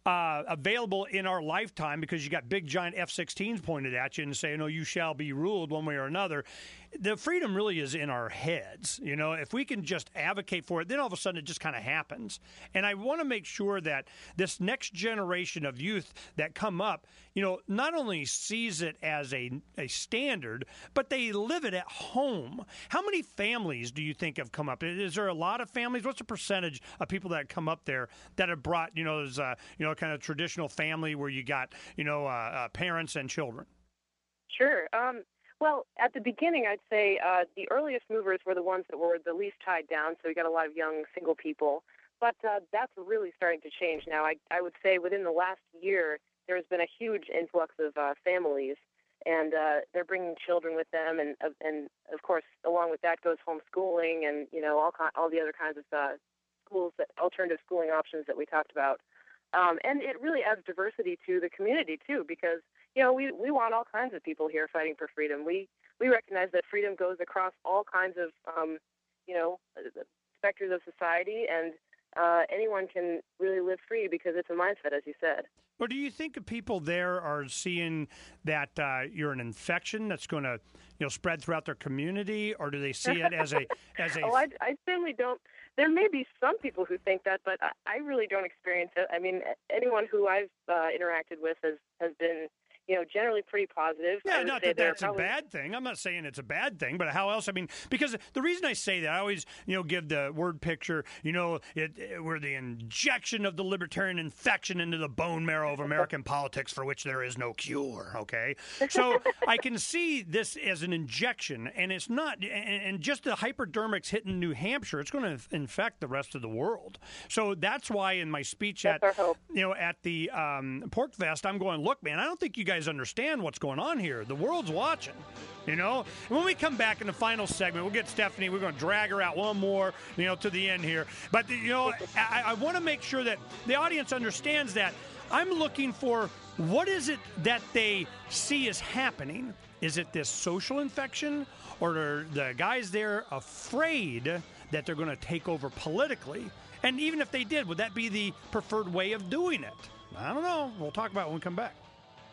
uh, available in our lifetime because you got big, giant F sixteens pointed at you and saying, no, you shall be ruled one way or another. The freedom really is in our heads. You know, if we can just advocate for it, then all of a sudden it just kind of happens. And I want to make sure that this next generation of youth that come up, you know, not only sees it as a, a standard, but they live it at home. How many families do you think have come up? Is there a lot of families? What's the percentage of people that come up there that have brought, you know, as a, you know, kind of traditional family where you got, you know, uh, uh, parents and children? Sure. Um, well, at the beginning, I'd say uh, the earliest movers were the ones that were the least tied down, so we got a lot of young single people. But uh, that's really starting to change now. I, I would say within the last year, there's been a huge influx of uh, families, and uh, they're bringing children with them, and uh, and of course, along with that goes homeschooling, and you know all all the other kinds of uh, schools, that alternative schooling options that we talked about. Um, and it really adds diversity to the community too, because you know we, we want all kinds of people here fighting for freedom. We we recognize that freedom goes across all kinds of um, you know specters of society, and uh, anyone can really live free because it's a mindset, as you said. Or do you think that people there are seeing that uh, you're an infection that's going to, you know, spread throughout their community, or do they see it as a as a? oh, I, I certainly don't. There may be some people who think that, but I, I really don't experience it. I mean, anyone who I've uh, interacted with has has been, you know, generally pretty positive. Yeah, not that that's probably... a bad thing. I'm not saying it's a bad thing, but how else? I mean, because the reason I say that, I always, you know, give the word picture, you know, it, it, we're the injection of the libertarian infection into the bone marrow of American politics for which there is no cure, okay? So I can see this as an injection, and it's not, and, and just the hypodermics hitting New Hampshire, it's going to infect the rest of the world. So that's why in my speech that's at, you know, at the um, Pork Fest, I'm going, look, man, I don't think you guys understand what's going on here. The world's watching, you know. And when we come back in the final segment, we'll get Stephanie. We're going to drag her out one more, you know, to the end here. But you know, I, I want to make sure that the audience understands that I'm looking for what is it that they see is happening. Is it this social infection, or are the guys there afraid that they're going to take over politically? And even if they did, would that be the preferred way of doing it? I don't know. We'll talk about it when we come back.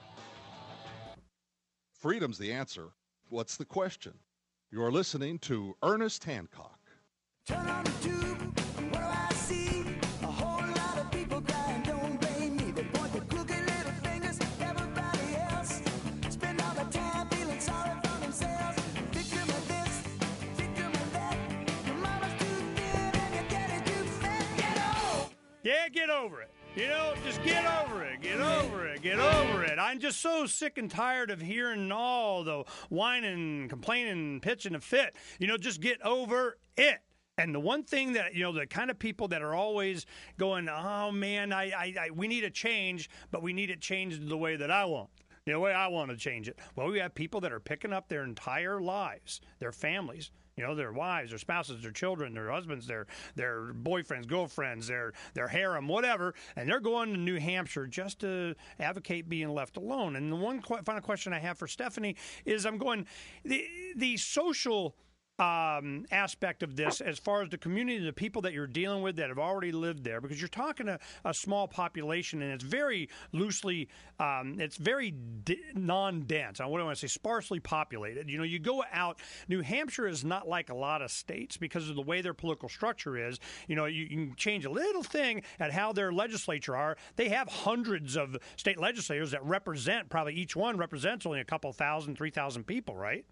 Freedom's the answer. What's the question? You're listening to Ernest Hancock. Turn on the tube, what do I see? A whole lot of people crying, don't blame me. They point their crooked little fingers at everybody else. Spend all the time feeling sorry for themselves. Victim of this, victim of that. Your mama's too thin and your daddy's too fat. Get over! Yeah, get over it. You know, just get over it, get over it, get over it. I'm just so sick and tired of hearing all the whining, complaining, pitching a fit. You know, just get over it. And the one thing that, you know, the kind of people that are always going, oh, man, I, I, I we need a change, but we need it changed the way that I want. The way I want to change it. Well, we have people that are picking up their entire lives, their families, you know, their wives, their spouses, their children, their husbands, their their boyfriends, girlfriends, their their harem, whatever, and they're going to New Hampshire just to advocate being left alone. And the one qu- final question I have for Stephanie is, I'm going, the the social Um, aspect of this, as far as the community, the people that you're dealing with that have already lived there, because you're talking to a small population, and it's very loosely, um, it's very d- non-dense. I want to say sparsely populated. You know, you go out, New Hampshire is not like a lot of states because of the way their political structure is. You know, you, you can change a little thing at how their legislature are. They have hundreds of state legislators that represent, probably each one represents only a couple thousand, three thousand people, right?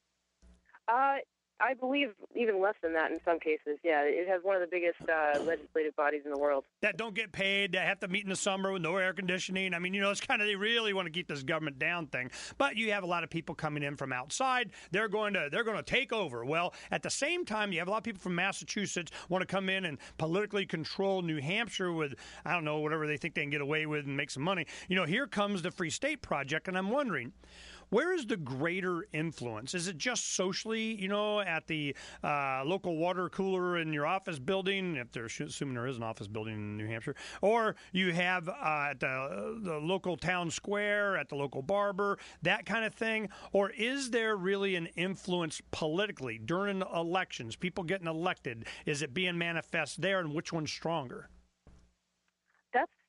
Uh. I believe even less than that in some cases. Yeah, it has one of the biggest uh, legislative bodies in the world. That don't get paid, that have to meet in the summer with no air conditioning. I mean, you know, it's kind of, they really want to keep this government down thing. But you have a lot of people coming in from outside. They're going to they're going to take over. Well, at the same time, you have a lot of people from Massachusetts want to come in and politically control New Hampshire with, I don't know, whatever they think they can get away with and make some money. You know, here comes the Free State Project, and I'm wondering, where is the greater influence? Is it just socially, you know, at the uh, local water cooler in your office building, if they're assuming there is an office building in New Hampshire, or you have uh, at the, the local town square, at the local barber, that kind of thing? Or is there really an influence politically during elections, people getting elected? Is it being manifest there, and which one's stronger? That's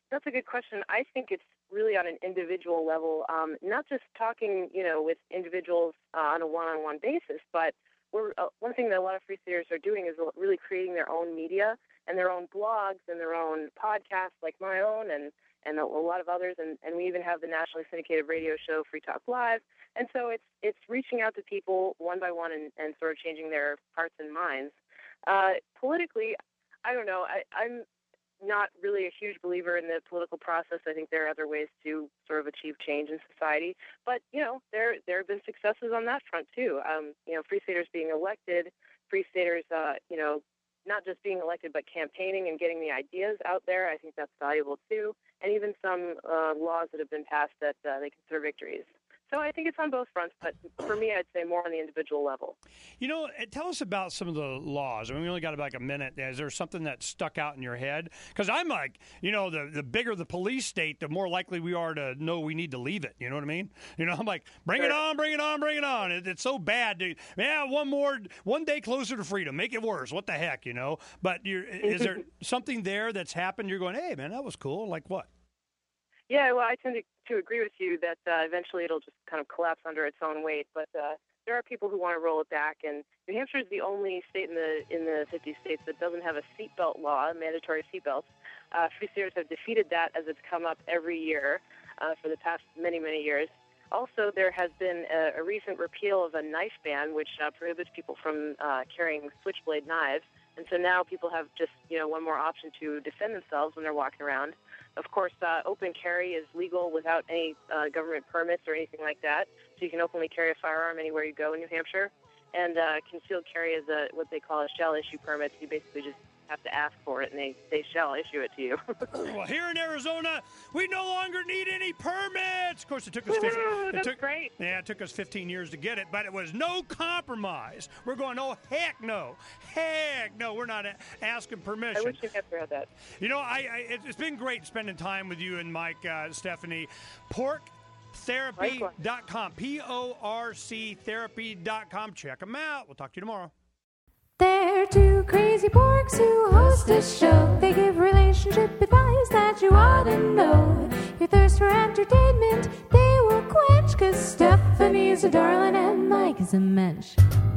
That's a good question. I think it's really on an individual level, um, not just talking, you know, with individuals uh, on a one-on-one basis, but we're uh, one thing that a lot of free theaters are doing is really creating their own media and their own blogs and their own podcasts, like my own, and and a lot of others, and, and we even have the nationally syndicated radio show Free Talk Live. And so it's it's reaching out to people one by one and, and sort of changing their hearts and minds. Uh, politically, I don't know. I, I'm not really a huge believer in the political process. I think there are other ways to sort of achieve change in society. But, you know, there there have been successes on that front, too. Um, you know, free staters being elected, free staters, uh, you know, not just being elected, but campaigning and getting the ideas out there. I think that's valuable, too. And even some uh, laws that have been passed that uh, they consider victories. So I think it's on both fronts, but for me, I'd say more on the individual level. You know, tell us about some of the laws. I mean, we only got about like a minute. Is there something that stuck out in your head? Because I'm like, you know, the, the bigger the police state, the more likely we are to know we need to leave it. You know what I mean? You know, I'm like, bring sure. it on, bring it on, bring it on. It, it's so bad. Dude. Yeah, one more, one day closer to freedom. Make it worse. What the heck, you know? But you're, is there something there that's happened? You're going, hey, man, that was cool. Like what? Yeah, well, I tend to, to agree with you that uh, eventually it'll just kind of collapse under its own weight. But uh, there are people who want to roll it back, and New Hampshire is the only state in the in the fifty states that doesn't have a seatbelt law, mandatory seatbelts. Uh, free staters have defeated that as it's come up every year uh, for the past many, many years. Also, there has been a, a recent repeal of a knife ban, which uh, prohibits people from uh, carrying switchblade knives. And so now people have just, you know, one more option to defend themselves when they're walking around. Of course, uh, open carry is legal without any uh, government permits or anything like that. So you can openly carry a firearm anywhere you go in New Hampshire. And uh, concealed carry is a, what they call a shall issue permit. You basically just have to ask for it, and they, they shall issue it to you. Well, here in Arizona, we no longer need any permits. Of course, it took us fifteen, Woo, that's it took, great. Yeah, it took us fifteen years to get it, but it was no compromise. We're going, oh, heck no. Heck no, we're not a- asking permission. I wish New Hampshire had that. You know, I, I it's been great spending time with you and Mike, uh, Stephanie. Pork Therapy dot com, P O R C Therapy dot com. Check them out. We'll talk to you tomorrow. They're two crazy porks who host a show. They give relationship advice that you ought to know. Your thirst for entertainment, they will quench, 'cause Stephanie's a darling and Mike is a mensch.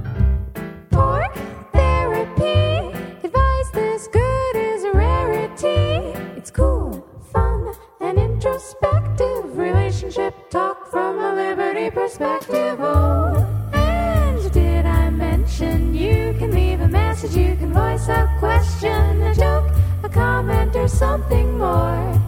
Pork Therapy, advice this good is a rarity. It's cool, fun, and introspective. Relationship talk from a liberty perspective. Oh, and did I mention you can leave a message, you can voice a question, a joke, a comment, or something more.